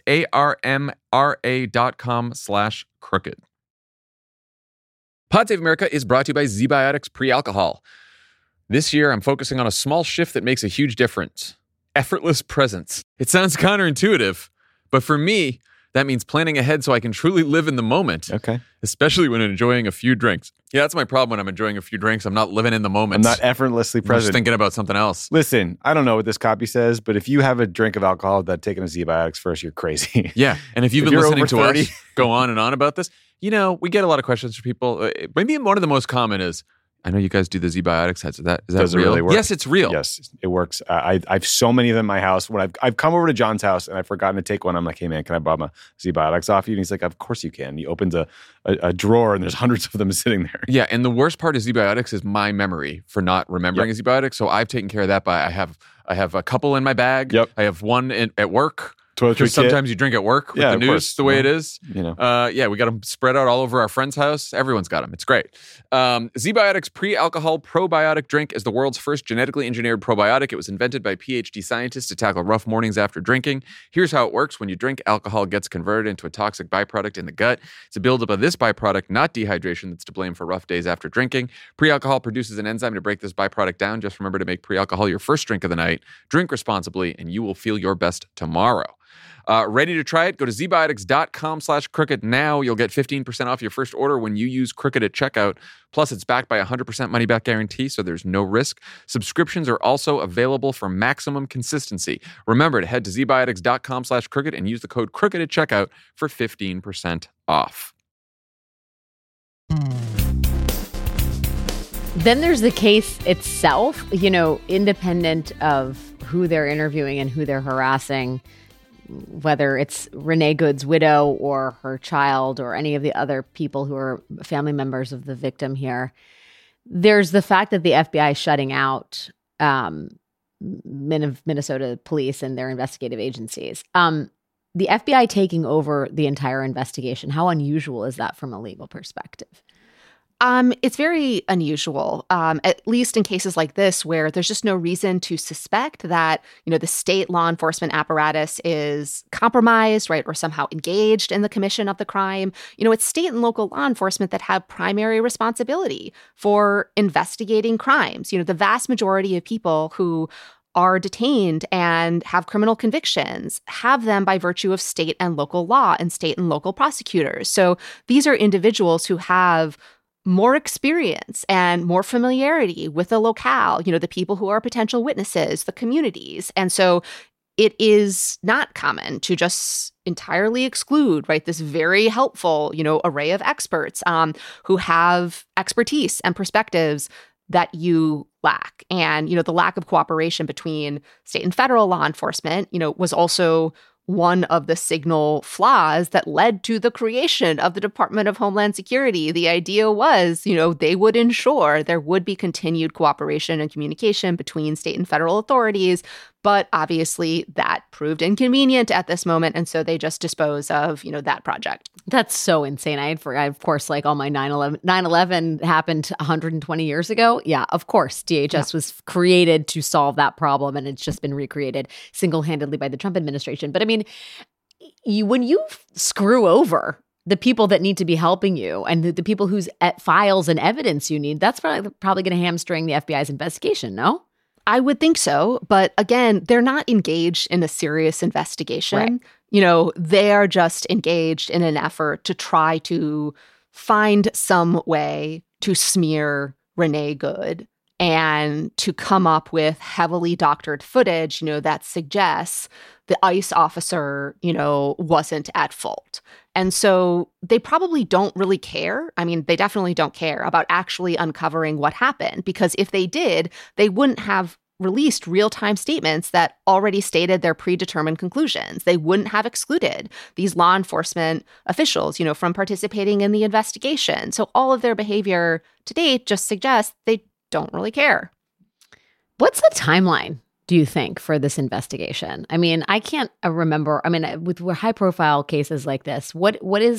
armra.com/crooked. Pod Save America is brought to you by ZBiotics Pre-Alcohol. This year, I'm focusing on a small shift that makes a huge difference. Effortless presence. It sounds counterintuitive, but for me, that means planning ahead so I can truly live in the moment. Okay. Especially when enjoying a few drinks. Yeah, that's my problem when I'm enjoying a few drinks. I'm not living in the moment. I'm not effortlessly present. I'm just thinking about something else. Listen, I don't know what this copy says, but if you have a drink of alcohol without taking a ZBiotics first, you're crazy. Yeah, and if you've been listening to us go on and on about this, we get a lot of questions from people. Maybe one of the most common is, I know you guys do the ZBiotics heads. Is that Does real? It really work? Yes, it's real. Yes, it works. I have so many of them in my house. When I've come over to John's house and I've forgotten to take one, I'm like, hey man, can I buy my ZBiotics off you? And he's like, of course you can. He opens a drawer and there's hundreds of them sitting there. Yeah, and the worst part of ZBiotics is my memory for not remembering a ZBiotics. So I've taken care of that by I have a couple in my bag. Yep. I have one at work. Because sometimes you drink at work with the news the way it is. We got them spread out all over our friend's house. Everyone's got them. It's great. ZBiotics Pre-Alcohol Probiotic Drink is the world's first genetically engineered probiotic. It was invented by PhD scientists to tackle rough mornings after drinking. Here's how it works. When you drink, alcohol gets converted into a toxic byproduct in the gut. It's a buildup of this byproduct, not dehydration, that's to blame for rough days after drinking. Pre-alcohol produces an enzyme to break this byproduct down. Just remember to make pre-alcohol your first drink of the night. Drink responsibly, and you will feel your best tomorrow. Ready to try it? Go to zbiotics.com/crooked now. You'll get 15% off your first order when you use Crooked at checkout. Plus, it's backed by a 100% money-back guarantee, so there's no risk. Subscriptions are also available for maximum consistency. Remember to head to zbiotics.com/crooked and use the code Crooked at checkout for 15% off. Then there's the case itself, independent of who they're interviewing and who they're harassing, whether it's Renee Good's widow or her child or any of the other people who are family members of the victim here. There's the fact that the FBI is shutting out Minnesota police and their investigative agencies. The FBI taking over the entire investigation, how unusual is that from a legal perspective? It's very unusual, at least in cases like this, where there's just no reason to suspect that, the state law enforcement apparatus is compromised, right, or somehow engaged in the commission of the crime. It's state and local law enforcement that have primary responsibility for investigating crimes. The vast majority of people who are detained and have criminal convictions have them by virtue of state and local law and state and local prosecutors. So these are individuals who have more experience and more familiarity with the locale, the people who are potential witnesses, the communities. And so it is not common to just entirely exclude, right, this very helpful, array of experts who have expertise and perspectives that you lack. And, the lack of cooperation between state and federal law enforcement, was also one of the signal flaws that led to the creation of the Department of Homeland Security. The idea was, they would ensure there would be continued cooperation and communication between state and federal authorities. But obviously that proved inconvenient at this moment. And so they just dispose of, that project. That's so insane. I of course, like all my 9/11 happened 120 years ago. Yeah, of course, DHS was created to solve that problem. And it's just been recreated single-handedly by the Trump administration. But I mean, when you screw over the people that need to be helping you and the people whose files and evidence you need, that's probably going to hamstring the FBI's investigation, no? I would think so. But again, they're not engaged in a serious investigation. Right. They are just engaged in an effort to try to find some way to smear Renee Good and to come up with heavily doctored footage, that suggests the ICE officer, wasn't at fault. And so they probably don't really care. I mean, they definitely don't care about actually uncovering what happened, because if they did, they wouldn't have released real-time statements that already stated their predetermined conclusions. They wouldn't have excluded these law enforcement officials, from participating in the investigation. So all of their behavior to date just suggests they don't really care. What's the timeline, do you think, for this investigation? I mean, I can't remember. I mean, with high-profile cases like this, what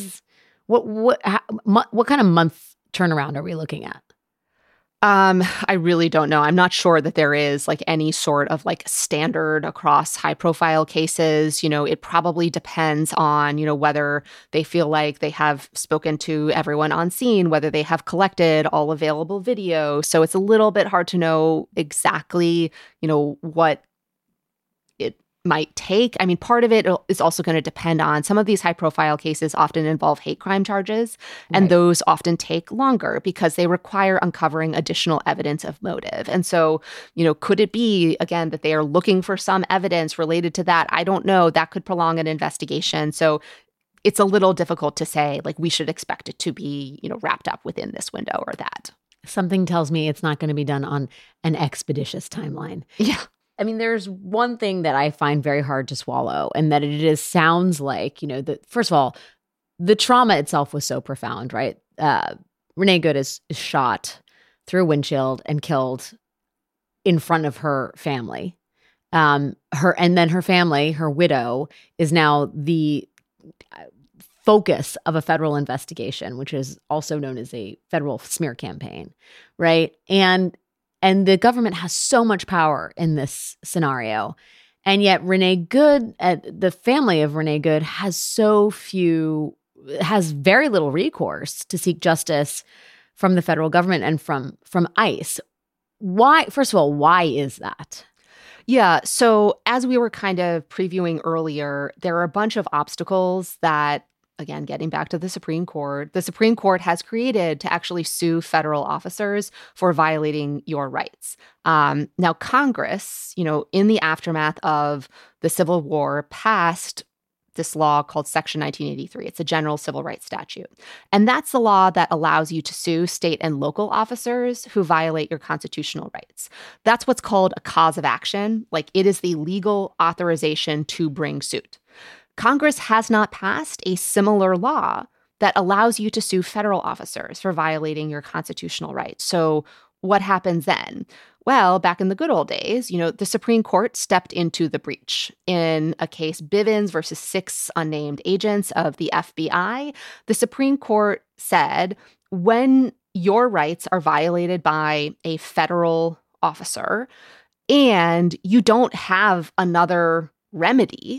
kind of month turnaround are we looking at? I really don't know. I'm not sure that there is any sort of standard across high profile cases. It probably depends on, whether they feel like they have spoken to everyone on scene, whether they have collected all available video. So it's a little bit hard to know exactly, what it might take. I mean, part of it is also going to depend on some of these high profile cases often involve hate crime charges, and those often take longer because they require uncovering additional evidence of motive. And so, could it be, again, that they are looking for some evidence related to that? I don't know. That could prolong an investigation. So it's a little difficult to say, we should expect it to be, wrapped up within this window or that. Something tells me it's not going to be done on an expeditious timeline. Yeah. I mean, there's one thing that I find very hard to swallow, and that sounds like, first of all, the trauma itself was so profound, right? Renee Good is shot through a windshield and killed in front of her family. And then her family, her widow, is now the focus of a federal investigation, which is also known as a federal smear campaign, right? And the government has so much power in this scenario. And yet Renee Good, the family of Renee Good, has very little recourse to seek justice from the federal government and from ICE. Why? First of all, why is that? Yeah. So as we were kind of previewing earlier, there are a bunch of obstacles that, again, getting back to the Supreme Court has created to actually sue federal officers for violating your rights. Now, Congress, in the aftermath of the Civil War, passed this law called Section 1983. It's a general civil rights statute. And that's the law that allows you to sue state and local officers who violate your constitutional rights. That's what's called a cause of action. Like, it is the legal authorization to bring suit. Congress has not passed a similar law that allows you to sue federal officers for violating your constitutional rights. So what happens then? Well, back in the good old days, the Supreme Court stepped into the breach. In a case, Bivens versus 6 unnamed agents of the FBI, the Supreme Court said, when your rights are violated by a federal officer and you don't have another remedy,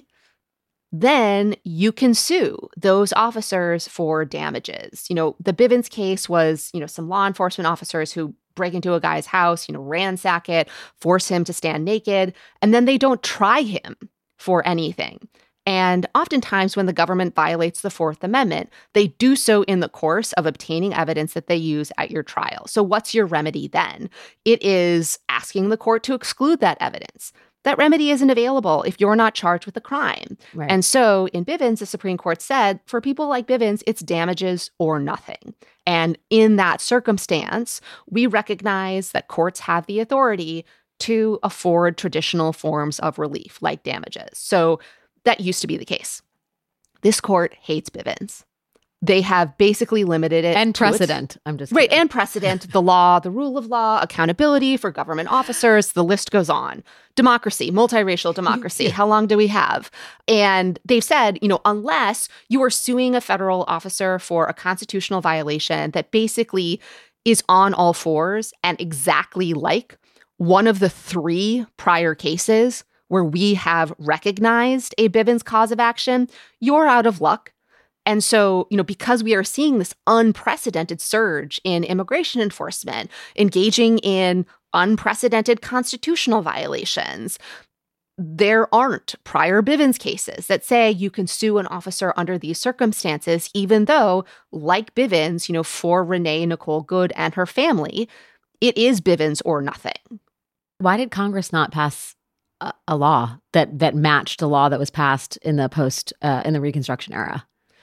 then you can sue those officers for damages. The Bivens case was, some law enforcement officers who break into a guy's house, ransack it, force him to stand naked, and then they don't try him for anything. And oftentimes when the government violates the Fourth Amendment, they do so in the course of obtaining evidence that they use at your trial. So what's your remedy then? It is asking the court to exclude that evidence. That remedy isn't available if you're not charged with a crime. Right. And so in Bivens, the Supreme Court said, for people like Bivens, it's damages or nothing. And in that circumstance, we recognize that courts have the authority to afford traditional forms of relief, like damages. So that used to be the case. This court hates Bivens. They have basically limited it. And precedent. I'm just right. kidding. And precedent, the law, the rule of law, accountability for government officers. The list goes on. Democracy, multiracial democracy. Yeah. How long do we have? And they've said, unless you are suing a federal officer for a constitutional violation that basically is on all fours and exactly like one of the 3 prior cases where we have recognized a Bivens cause of action, you're out of luck. And so, because we are seeing this unprecedented surge in immigration enforcement, engaging in unprecedented constitutional violations, there aren't prior Bivens cases that say you can sue an officer under these circumstances, even though, like Bivens, for Renee Nicole Good and her family, it is Bivens or nothing. Why did Congress not pass a law that matched the law that was passed in the Reconstruction era?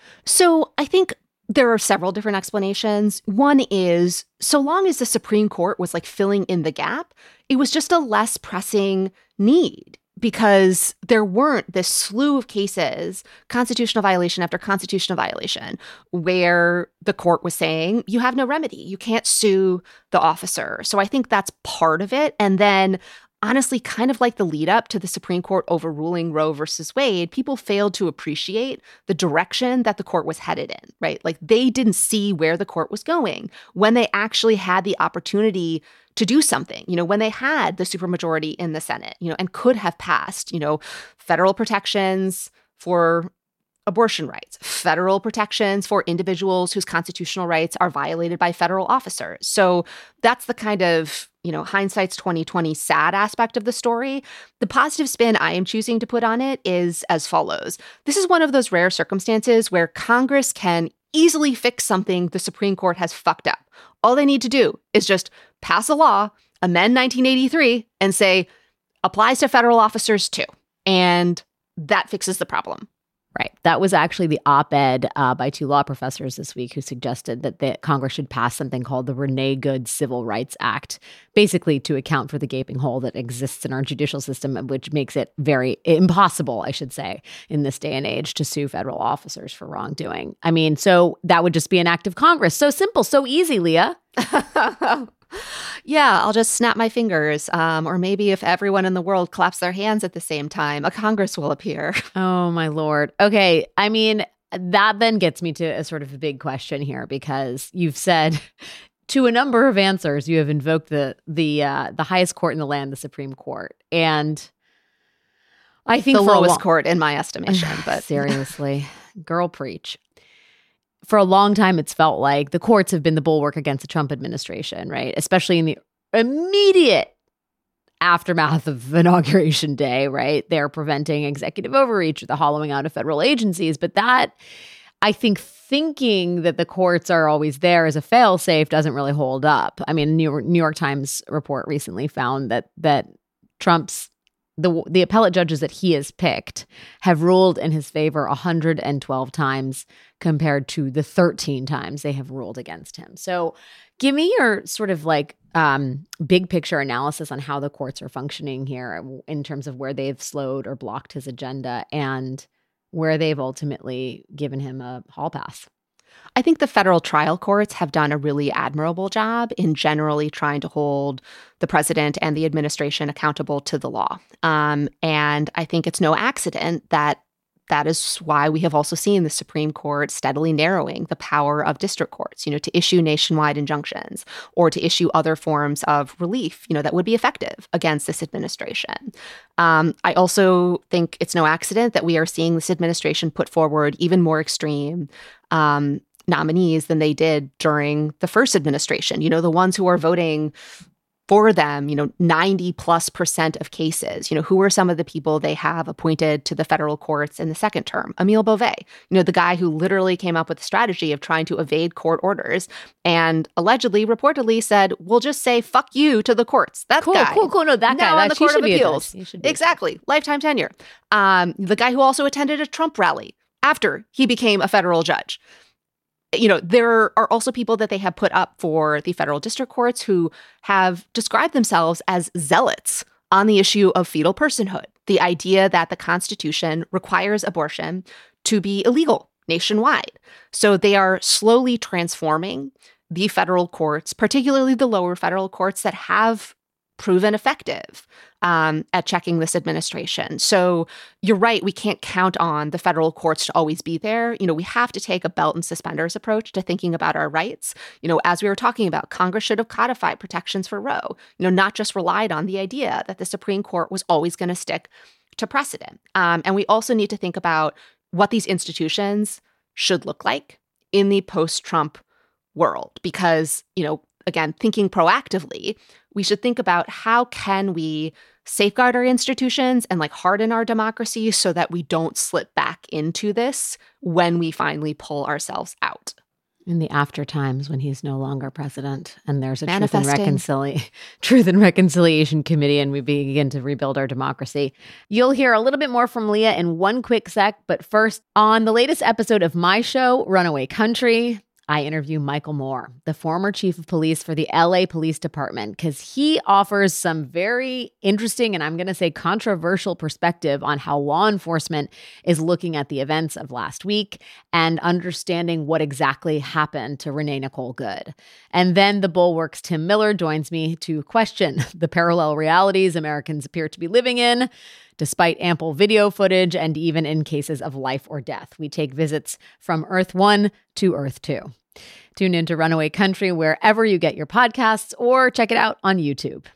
So I think there are several different explanations. One is, so long as the Supreme Court was filling in the gap, it was just a less pressing need because there weren't this slew of cases, constitutional violation after constitutional violation, where the court was saying, you have no remedy. You can't sue the officer. So I think that's part of it. And then honestly, kind of like the lead up to the Supreme Court overruling Roe versus Wade, people failed to appreciate the direction that the court was headed in, right? They didn't see where the court was going when they actually had the opportunity to do something, when they had the supermajority in the Senate, and could have passed, federal protections for abortion rights, federal protections for individuals whose constitutional rights are violated by federal officers. So that's the kind of, hindsight's 2020 sad aspect of the story. The positive spin I am choosing to put on it is as follows. This is one of those rare circumstances where Congress can easily fix something the Supreme Court has fucked up. All they need to do is just pass a law, amend 1983, and say, applies to federal officers too. And that fixes the problem. Right. That was actually the op-ed by 2 law professors this week who suggested that Congress should pass something called the Renee Good Civil Rights Act, basically to account for the gaping hole that exists in our judicial system, which makes it very impossible, I should say, in this day and age to sue federal officers for wrongdoing. I mean, so that would just be an act of Congress. So simple, so easy, Leah. Yeah, I'll just snap my fingers. Or maybe if everyone in the world claps their hands at the same time, a Congress will appear. Oh, my Lord. Okay. I mean, that then gets me to a sort of a big question here, because you've said to a number of answers, you have invoked the highest court in the land, the Supreme Court. And I think the lowest court in my estimation, but seriously, girl, preach. For a long time, it's felt like the courts have been the bulwark against the Trump administration, right? Especially in the immediate aftermath of Inauguration Day, right? They're preventing executive overreach or the hollowing out of federal agencies. But that, I think, thinking that the courts are always there as a fail-safe doesn't really hold up. I mean, New York Times report recently found that Trump's the appellate judges that he has picked have ruled in his favor 112 times compared to the 13 times they have ruled against him. So give me your sort of like big picture analysis on how the courts are functioning here in terms of where they've slowed or blocked his agenda and where they've ultimately given him a hall pass. I think the federal trial courts have done a really admirable job in generally trying to hold the president and the administration accountable to the law. And I think it's no accident that is why we have also seen the Supreme Court steadily narrowing the power of district courts, to issue nationwide injunctions or to issue other forms of relief, that would be effective against this administration. I also think it's no accident that we are seeing this administration put forward even more extreme nominees than they did during the first administration. The ones who are voting for them, 90+% of cases. Who are some of the people they have appointed to the federal courts in the second term? Emil Beauvais, the guy who literally came up with the strategy of trying to evade court orders and allegedly, reportedly said, we'll just say, fuck you to the courts. That guy. Cool. No, that guy. Now on the Court of Appeals. Exactly. Lifetime tenure. The guy who also attended a Trump rally after he became a federal judge. There are also people that they have put up for the federal district courts who have described themselves as zealots on the issue of fetal personhood, the idea that the Constitution requires abortion to be illegal nationwide. So they are slowly transforming the federal courts, particularly the lower federal courts that have proven effective at checking this administration. So you're right, we can't count on the federal courts to always be there. We have to take a belt and suspenders approach to thinking about our rights. As we were talking about, Congress should have codified protections for Roe, not just relied on the idea that the Supreme Court was always going to stick to precedent. And we also need to think about what these institutions should look like in the post-Trump world, because, again, thinking proactively, we should think about how can we safeguard our institutions and harden our democracy so that we don't slip back into this when we finally pull ourselves out. In the after times when he's no longer president and there's a Truth and Reconciliation Committee and we begin to rebuild our democracy. You'll hear a little bit more from Leah in one quick sec, but first, on the latest episode of my show, Runaway Country, I interview Michael Moore, the former chief of police for the LA Police Department, because he offers some very interesting and I'm going to say controversial perspective on how law enforcement is looking at the events of last week and understanding what exactly happened to Renee Nicole Good. And then the Bulwark's Tim Miller joins me to question the parallel realities Americans appear to be living in, despite ample video footage and even in cases of life or death. We take visits from Earth 1 to Earth 2. Tune into Runaway Country wherever you get your podcasts or check it out on YouTube.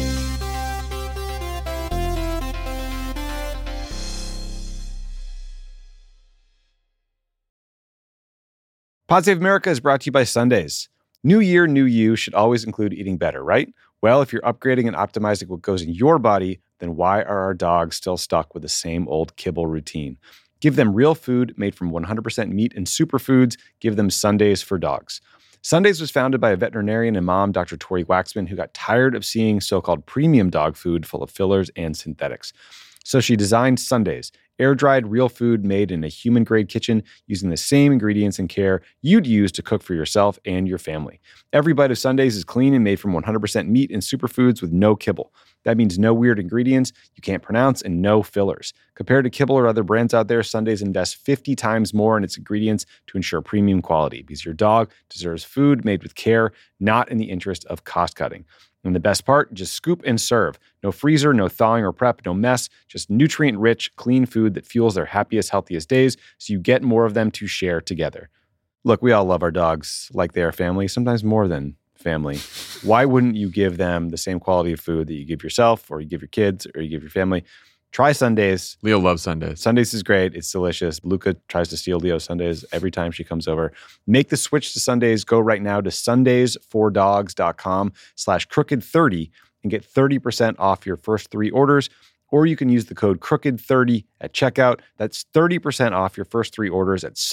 Pod Save America is brought to you by Sundays. New year, new you should always include eating better, right? Well, if you're upgrading and optimizing what goes in your body, then why are our dogs still stuck with the same old kibble routine? Give them real food made from 100% meat and superfoods. Give them Sundays for dogs. Sundays was founded by a veterinarian and mom, Dr. Tori Waxman, who got tired of seeing so-called premium dog food full of fillers and synthetics. So she designed Sundays, air-dried real food made in a human-grade kitchen using the same ingredients and care you'd use to cook for yourself and your family. Every bite of Sundays is clean and made from 100% meat and superfoods with no kibble. That means no weird ingredients you can't pronounce and no fillers. Compared to kibble or other brands out there, Sundays invest 50 times more in its ingredients to ensure premium quality because your dog deserves food made with care, not in the interest of cost cutting. And the best part, just scoop and serve. No freezer, no thawing or prep, no mess, just nutrient-rich, clean food that fuels their happiest, healthiest days so you get more of them to share together. Look, we all love our dogs like they are family, sometimes more than family. Why wouldn't you give them the same quality of food that you give yourself or you give your kids or you give your family? Try Sundays. Leo loves Sundays. Sundays is great. It's delicious. Luca tries to steal Leo's Sundays every time she comes over. Make the switch to Sundays. Go right now to sundaysfordogs.com/crooked30 and get 30% off your first 3 orders. Or you can use the code CROOKED30 at checkout. That's 30% off your first 3 orders at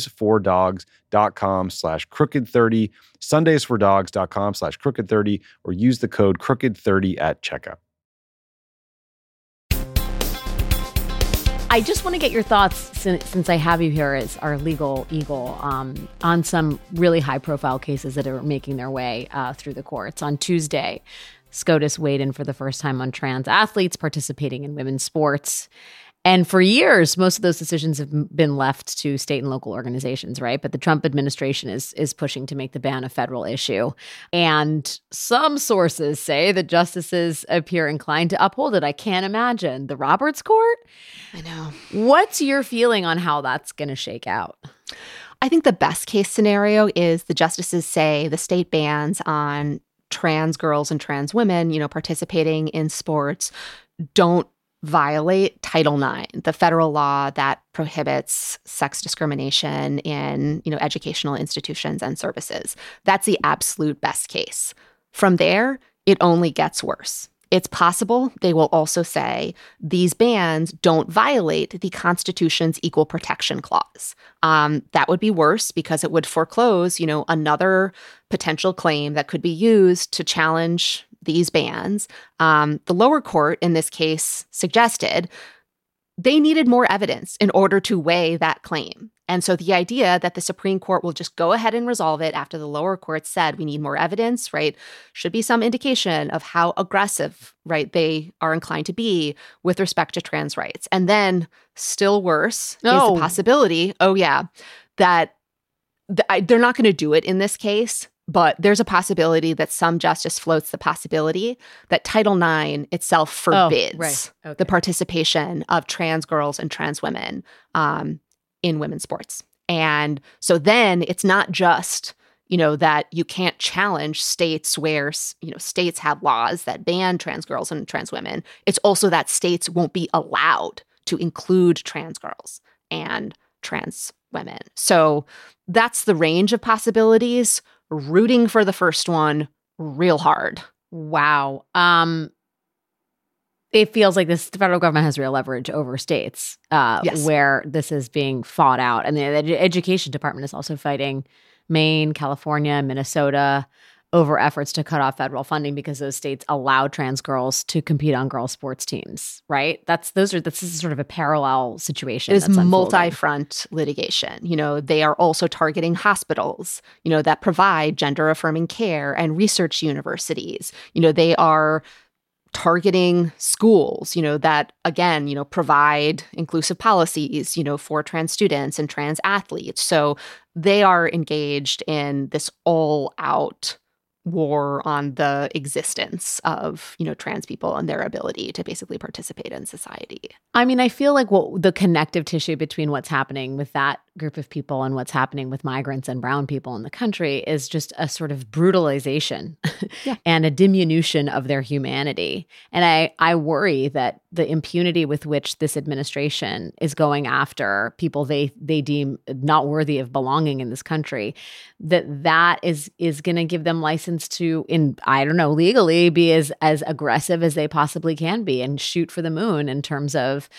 sundaysfordogs.com/crooked30, sundaysfordogs.com/crooked30, or use the code CROOKED30 at checkout. I just want to get your thoughts, since I have you here as our legal eagle, on some really high-profile cases that are making their way through the courts. On Tuesday, SCOTUS weighed in for the first time on trans athletes participating in women's sports. And for years, most of those decisions have been left to state and local organizations, right? But the Trump administration is pushing to make the ban a federal issue. And some sources say that justices appear inclined to uphold it. I can't imagine. The Roberts Court? I know. What's your feeling on how that's going to shake out? I think the best case scenario is the justices say the state bans on trans girls and trans women, participating in sports don't violate Title IX, the federal law that prohibits sex discrimination in, educational institutions and services. That's the absolute best case. From there, it only gets worse. It's possible they will also say these bans don't violate the Constitution's Equal Protection Clause. That would be worse because it would foreclose, another potential claim that could be used to challenge these bans. The lower court in this case suggested they needed more evidence in order to weigh that claim. And so the idea that the Supreme Court will just go ahead and resolve it after the lower court said we need more evidence, right, should be some indication of how aggressive, right, they are inclined to be with respect to trans rights. And then still worse is the possibility, that they're not going to do it in this case, but there's a possibility that some justice floats the possibility that Title IX itself forbids the participation of trans girls and trans women in women's sports. And so then it's not just, that you can't challenge states where, states have laws that ban trans girls and trans women. It's also that states won't be allowed to include trans girls and trans women. So that's the range of possibilities. Rooting for the first one real hard. Wow. It feels like the federal government has real leverage over states where this is being fought out. And the education department is also fighting Maine, California, Minnesota over efforts to cut off federal funding because those states allow trans girls to compete on girls' sports teams, right? This is sort of a parallel situation. It is multi-front litigation. They are also targeting hospitals, that provide gender-affirming care and research universities. They are targeting schools, that, again, provide inclusive policies, for trans students and trans athletes. So they are engaged in this all-out war on the existence of, trans people and their ability to basically participate in society. I mean, I feel like the connective tissue between what's happening with that group of people and what's happening with migrants and brown people in the country is just a sort of brutalization and a diminution of their humanity. And I worry that the impunity with which this administration is going after people they deem not worthy of belonging in this country, that is going to give them license to, legally be as aggressive as they possibly can be and shoot for the moon in terms of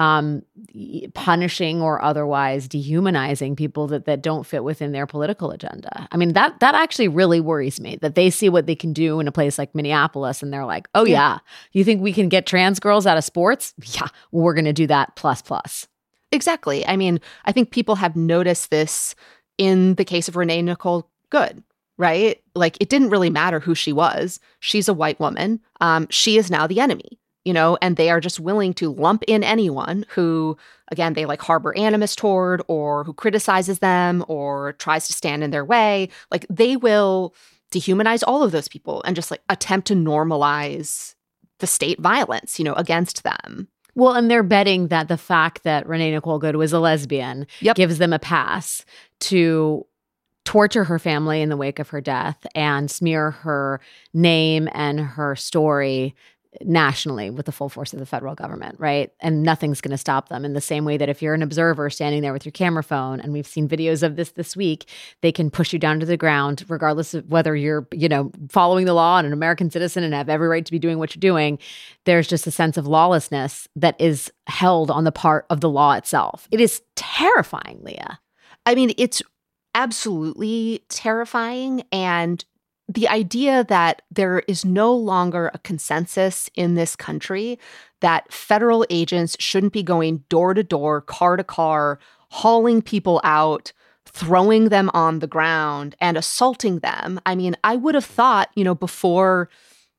punishing or otherwise dehumanizing people that don't fit within their political agenda. I mean, that actually really worries me, that they see what they can do in a place like Minneapolis and they're like, oh yeah, you think we can get trans girls out of sports? Yeah, we're going to do that plus. Exactly. I mean, I think people have noticed this in the case of Renee Nicole Good, right? Like, it didn't really matter who she was. She's a white woman. She is now the enemy. And they are just willing to lump in anyone who, again, they harbor animus toward or who criticizes them or tries to stand in their way. Like, they will dehumanize all of those people and just attempt to normalize the state violence, against them. Well, and they're betting that the fact that Renee Nicole Good was a lesbian gives them a pass to torture her family in the wake of her death and smear her name and her story nationally with the full force of the federal government, right? And nothing's going to stop them in the same way that if you're an observer standing there with your camera phone, and we've seen videos of this week, they can push you down to the ground regardless of whether you're, following the law and an American citizen and have every right to be doing what you're doing. There's just a sense of lawlessness that is held on the part of the law itself. It is terrifying, Leah. I mean, it's absolutely terrifying. And the idea that there is no longer a consensus in this country that federal agents shouldn't be going door to door, car to car, hauling people out, throwing them on the ground and assaulting them. I mean, I would have thought, before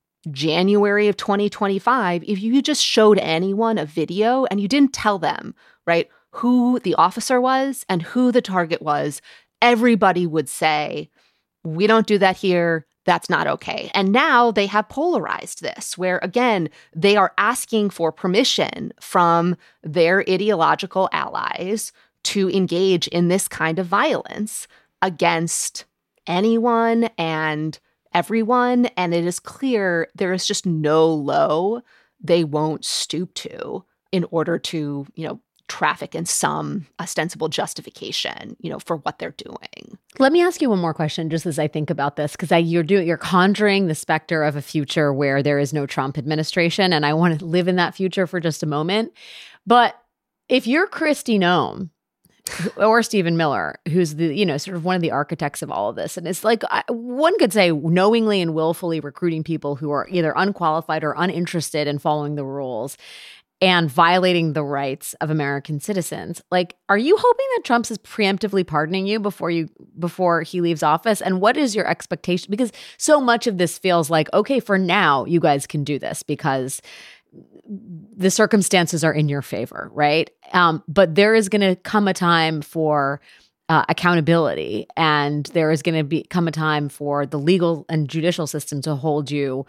January of 2025, if you just showed anyone a video and you didn't tell them, right, who the officer was and who the target was, everybody would say, we don't do that here. That's not okay. And now they have polarized this, where, again, they are asking for permission from their ideological allies to engage in this kind of violence against anyone and everyone. And it is clear there is just no low they won't stoop to in order to, traffic in some ostensible justification, for what they're doing. Let me ask you one more question, just as I think about this, because you're conjuring the specter of a future where there is no Trump administration, and I want to live in that future for just a moment. But if you're Kristi Noem or Stephen Miller, who's the, sort of one of the architects of all of this, and it's like one could say knowingly and willfully recruiting people who are either unqualified or uninterested in following the rules and violating the rights of American citizens. Like, are you hoping that Trump's is preemptively pardoning you before he leaves office? And what is your expectation? Because so much of this feels like, okay, for now, you guys can do this because the circumstances are in your favor, right? But there is going to come a time for accountability, and there is going to come a time for the legal and judicial system to hold you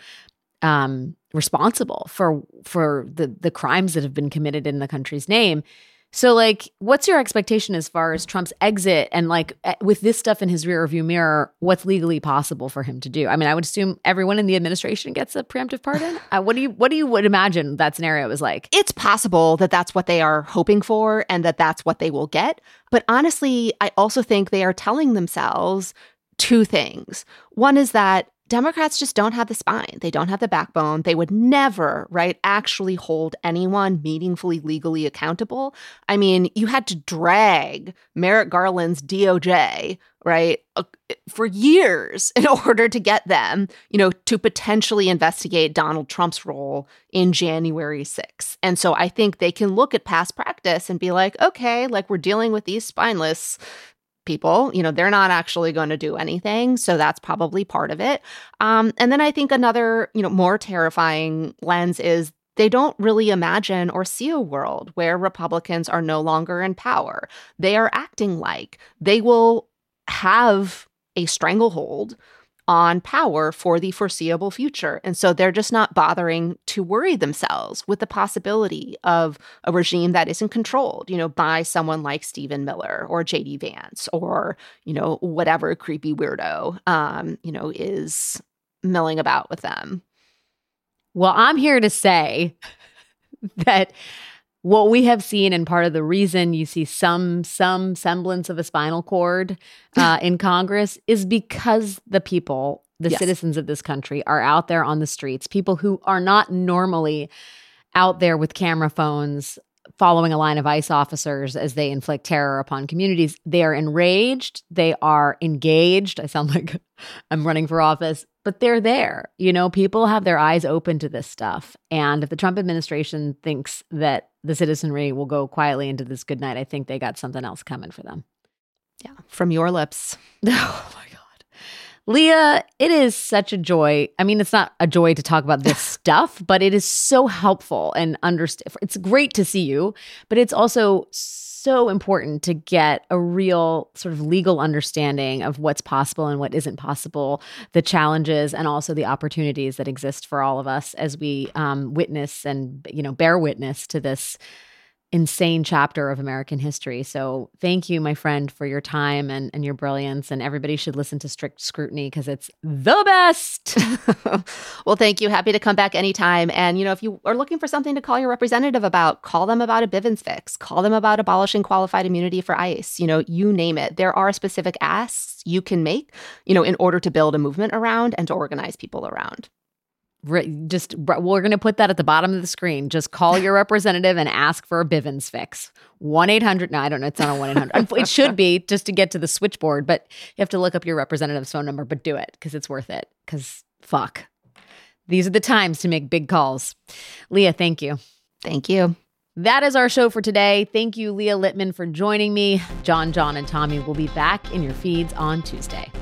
responsible for the crimes that have been committed in the country's name. So, like, what's your expectation as far as Trump's exit, and like with this stuff in his rearview mirror, what's legally possible for him to do? I mean, I would assume everyone in the administration gets a preemptive pardon. What do you would imagine that scenario is like? It's possible that that's what they are hoping for and that that's what they will get. But honestly, I also think they are telling themselves two things. One is that Democrats just don't have the spine. They don't have the backbone. They would never, right, actually hold anyone meaningfully legally accountable. I mean, you had to drag Merrick Garland's DOJ, right, for years in order to get them, to potentially investigate Donald Trump's role in January 6th. And so I think they can look at past practice and be like, okay, like, we're dealing with these spineless people, they're not actually going to do anything. So that's probably part of it. And then I think another, more terrifying lens is they don't really imagine or see a world where Republicans are no longer in power. They are acting like they will have a stranglehold on power for the foreseeable future. And so they're just not bothering to worry themselves with the possibility of a regime that isn't controlled, by someone like Stephen Miller or J.D. Vance or, whatever creepy weirdo, is milling about with them. Well, I'm here to say that what we have seen, and part of the reason you see some semblance of a spinal cord in Congress, is because the people, the citizens of this country, are out there on the streets. People who are not normally out there with camera phones following a line of ICE officers as they inflict terror upon communities. They are enraged. They are engaged. I sound like I'm running for office, but they're there. People have their eyes open to this stuff. And if the Trump administration thinks that the citizenry will go quietly into this good night, I think they got something else coming for them. Yeah, from your lips. Oh, my God. Leah, it is such a joy. I mean, it's not a joy to talk about this stuff, but it is so helpful and it's great to see you, but it's also so important to get a real sort of legal understanding of what's possible and what isn't possible, the challenges and also the opportunities that exist for all of us as we witness and, bear witness to this insane chapter of American history. So thank you, my friend, for your time and your brilliance. And everybody should listen to Strict Scrutiny because it's the best. Well, thank you. Happy to come back anytime. And, if you are looking for something to call your representative about, call them about a Bivens fix. Call them about abolishing qualified immunity for ICE. You name it. There are specific asks you can make, in order to build a movement around and to organize people around. We're going to put that at the bottom of the screen. Just call your representative and ask for a Bivens fix. 1-800. No, I don't know. It's not a 1-800. It should be just to get to the switchboard, but you have to look up your representative's phone number, but do it because it's worth it. Because fuck. These are the times to make big calls. Leah, thank you. Thank you. That is our show for today. Thank you, Leah Littman, for joining me. John, and Tommy will be back in your feeds on Tuesday.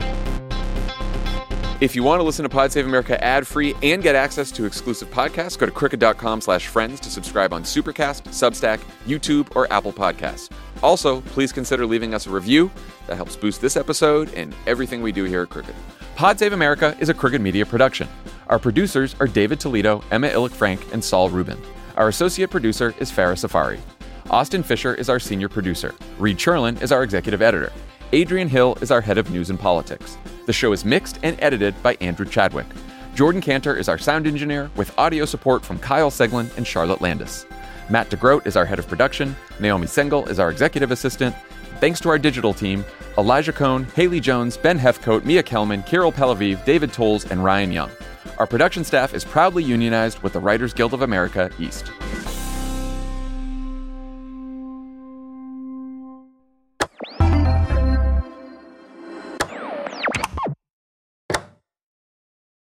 If you want to listen to Pod Save America ad-free and get access to exclusive podcasts, go to crooked.com/friends to subscribe on Supercast, Substack, YouTube, or Apple Podcasts. Also, please consider leaving us a review. That helps boost this episode and everything we do here at Crooked. Pod Save America is a Crooked Media production. Our producers are David Toledo, Emma Illick-Frank, and Saul Rubin. Our associate producer is Farah Safari. Austin Fisher is our senior producer. Reed Cherlin is our executive editor. Adrian Hill is our head of news and politics. The show is mixed and edited by Andrew Chadwick. Jordan Cantor is our sound engineer with audio support from Kyle Seglin and Charlotte Landis. Matt DeGroat is our head of production. Naomi Sengel is our executive assistant. Thanks to our digital team, Elijah Cohn, Haley Jones, Ben Hefcoat, Mia Kelman, Kirill Pelaviv, David Tolles, and Ryan Young. Our production staff is proudly unionized with the Writers Guild of America East.